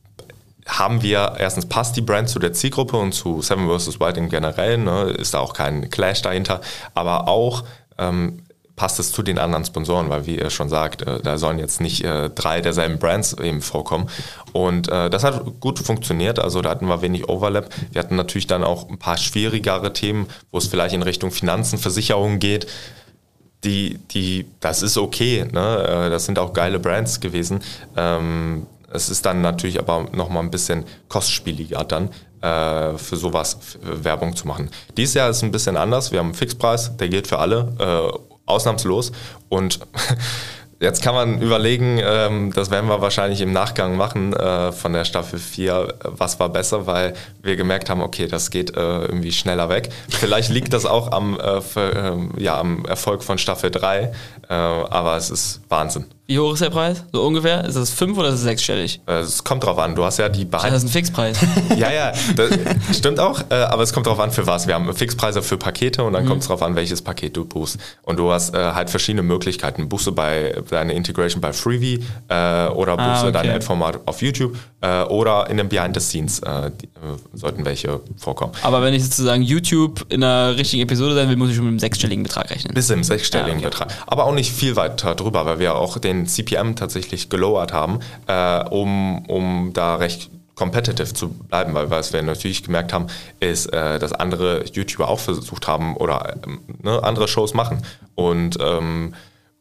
haben wir, erstens passt die Brand zu der Zielgruppe und zu Seven versus. Wild im Generellen, ne, ist da auch kein Clash dahinter, aber auch ähm, passt es zu den anderen Sponsoren, weil wie ihr schon sagt, äh, da sollen jetzt nicht äh, drei derselben Brands eben vorkommen und äh, das hat gut funktioniert, also da hatten wir wenig Overlap. Wir hatten natürlich dann auch ein paar schwierigere Themen, wo es vielleicht in Richtung Finanzen, Versicherungen geht. Die, die, das ist okay, ne? Das sind auch geile Brands gewesen. Ähm, Es ist dann natürlich aber nochmal ein bisschen kostspieliger dann äh, für sowas für Werbung zu machen. Dieses Jahr ist es ein bisschen anders. Wir haben einen Fixpreis, der gilt für alle, äh, ausnahmslos. Und jetzt kann man überlegen, ähm, das werden wir wahrscheinlich im Nachgang machen äh, von der Staffel vier, was war besser, weil wir gemerkt haben, okay, das geht äh, irgendwie schneller weg. Vielleicht liegt das auch am, äh, für, äh, ja, am Erfolg von Staffel drei, äh, aber es ist Wahnsinn. Wie hoch ist der Preis? So ungefähr? Ist das fünf oder ist es sechsstellig? Es kommt drauf an. Du hast ja die Behandlung. Das ist ein Fixpreis. Ja, ja, das stimmt auch. Aber es kommt drauf an, für was. Wir haben Fixpreise für Pakete und dann mhm. kommt es drauf an, welches Paket du buchst. Und du hast äh, halt verschiedene Möglichkeiten. Buchst du bei deine Integration bei Freebie äh, oder buchst du ah, okay. dein Ad-Format auf YouTube äh, oder in den Behind the Scenes äh, die, äh, sollten welche vorkommen. Aber wenn ich sozusagen YouTube in einer richtigen Episode sein will, muss ich schon mit einem sechsstelligen Betrag rechnen. Bis im sechsstelligen ja, okay. Betrag. Aber auch nicht viel weiter drüber, weil wir auch den C P M tatsächlich gelowert haben, äh, um, um da recht competitive zu bleiben, weil was wir natürlich gemerkt haben, ist, äh, dass andere YouTuber auch versucht haben oder ähm, ne, andere Shows machen und ähm,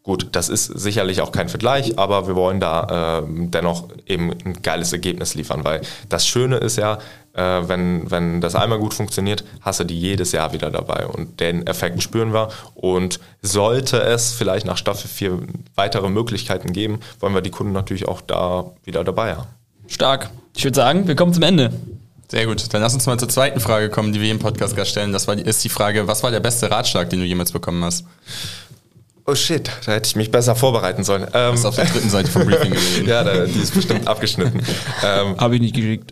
Gut, das ist sicherlich auch kein Vergleich, aber wir wollen da äh, dennoch eben ein geiles Ergebnis liefern, weil das Schöne ist ja, äh, wenn, wenn das einmal gut funktioniert, hast du die jedes Jahr wieder dabei und den Effekt spüren wir und sollte es vielleicht nach Staffel vier weitere Möglichkeiten geben, wollen wir die Kunden natürlich auch da wieder dabei haben. Stark. Ich würde sagen, wir kommen zum Ende. Sehr gut, dann lass uns mal zur zweiten Frage kommen, die wir im Podcast gerade stellen. Das war, ist die Frage, was war der beste Ratschlag, den du jemals bekommen hast? Oh shit, da hätte ich mich besser vorbereiten sollen. Ähm, das ist auf der dritten Seite vom Briefing gewesen. Ja, da, die ist bestimmt abgeschnitten. Ähm, Habe ich nicht geschickt.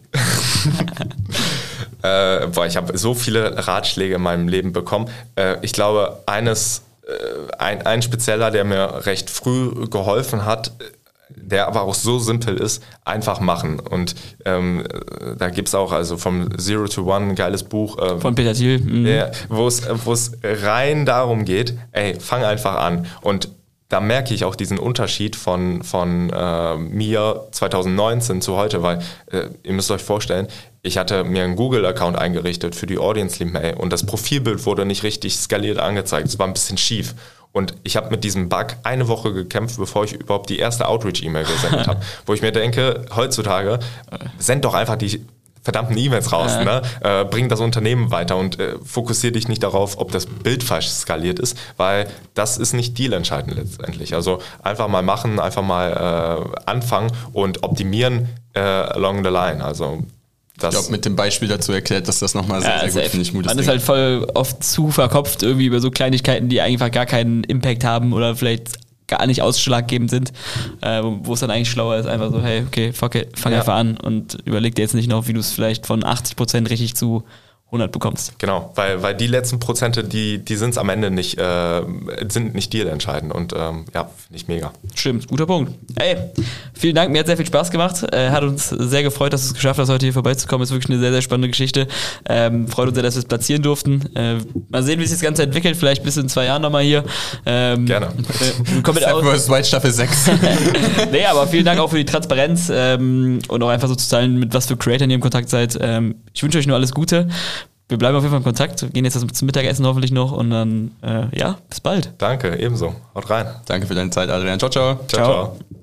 äh, boah, ich habe so viele Ratschläge in meinem Leben bekommen. Äh, ich glaube, eines, äh, ein, ein spezieller, der mir recht früh geholfen hat, der aber auch so simpel ist, einfach machen. Und ähm, da gibt es auch also vom Zero to One ein geiles Buch. Ähm, Von Peter Thiel. Mhm. Ja, wo es wo es rein darum geht, ey, fang einfach an. Und da merke ich auch diesen Unterschied von, von äh, mir zwanzig neunzehn zu heute, weil äh, ihr müsst euch vorstellen, ich hatte mir einen Google-Account eingerichtet für die Audience-Mail und das Profilbild wurde nicht richtig skaliert angezeigt. Es war ein bisschen schief. Und ich habe mit diesem Bug eine Woche gekämpft, bevor ich überhaupt die erste Outreach-E-Mail gesendet habe. Wo ich mir denke, heutzutage, send doch einfach die verdammten E-Mails raus, ja. ne? äh, bring das Unternehmen weiter und äh, fokussiere dich nicht darauf, ob das Bild falsch skaliert ist, weil das ist nicht dealentscheidend letztendlich. Also einfach mal machen, einfach mal äh, anfangen und optimieren äh, along the line. Also ich glaube, mit dem Beispiel dazu erklärt, dass das nochmal sehr, ja, sehr gut, finde ich, gutes Man Ding. ist halt voll oft zu verkopft irgendwie über so Kleinigkeiten, die einfach gar keinen Impact haben oder vielleicht gar nicht ausschlaggebend sind, äh, wo es dann eigentlich schlauer ist, einfach so, hey, okay, fuck it, fang ja. einfach an und überleg dir jetzt nicht noch, wie du es vielleicht von achtzig Prozent richtig zu hundert bekommst. Genau, weil, weil die letzten Prozente, die, die sind es am Ende nicht, äh, sind nicht dir entscheidend und ähm, ja, finde ich mega. Stimmt, guter Punkt. Ey, vielen Dank, mir hat sehr viel Spaß gemacht, äh, hat uns sehr gefreut, dass du es geschafft hast, heute hier vorbeizukommen, ist wirklich eine sehr, sehr spannende Geschichte, ähm, freut uns sehr, dass wir es platzieren durften, äh, mal sehen, wie sich das Ganze entwickelt, vielleicht bis in zwei Jahren nochmal hier. Ähm, Gerne. Äh, Seven versus. Wild Staffel sechs. Nee, aber vielen Dank auch für die Transparenz ähm, und auch einfach so zu teilen, mit was für Creatoren ihr im Kontakt seid. Ähm, ich wünsche euch nur alles Gute. Wir bleiben auf jeden Fall im Kontakt, wir gehen jetzt zum Mittagessen hoffentlich noch und dann, äh, ja, bis bald. Danke, ebenso. Haut rein. Danke für deine Zeit, Adrian. Ciao, ciao. Ciao, ciao. ciao.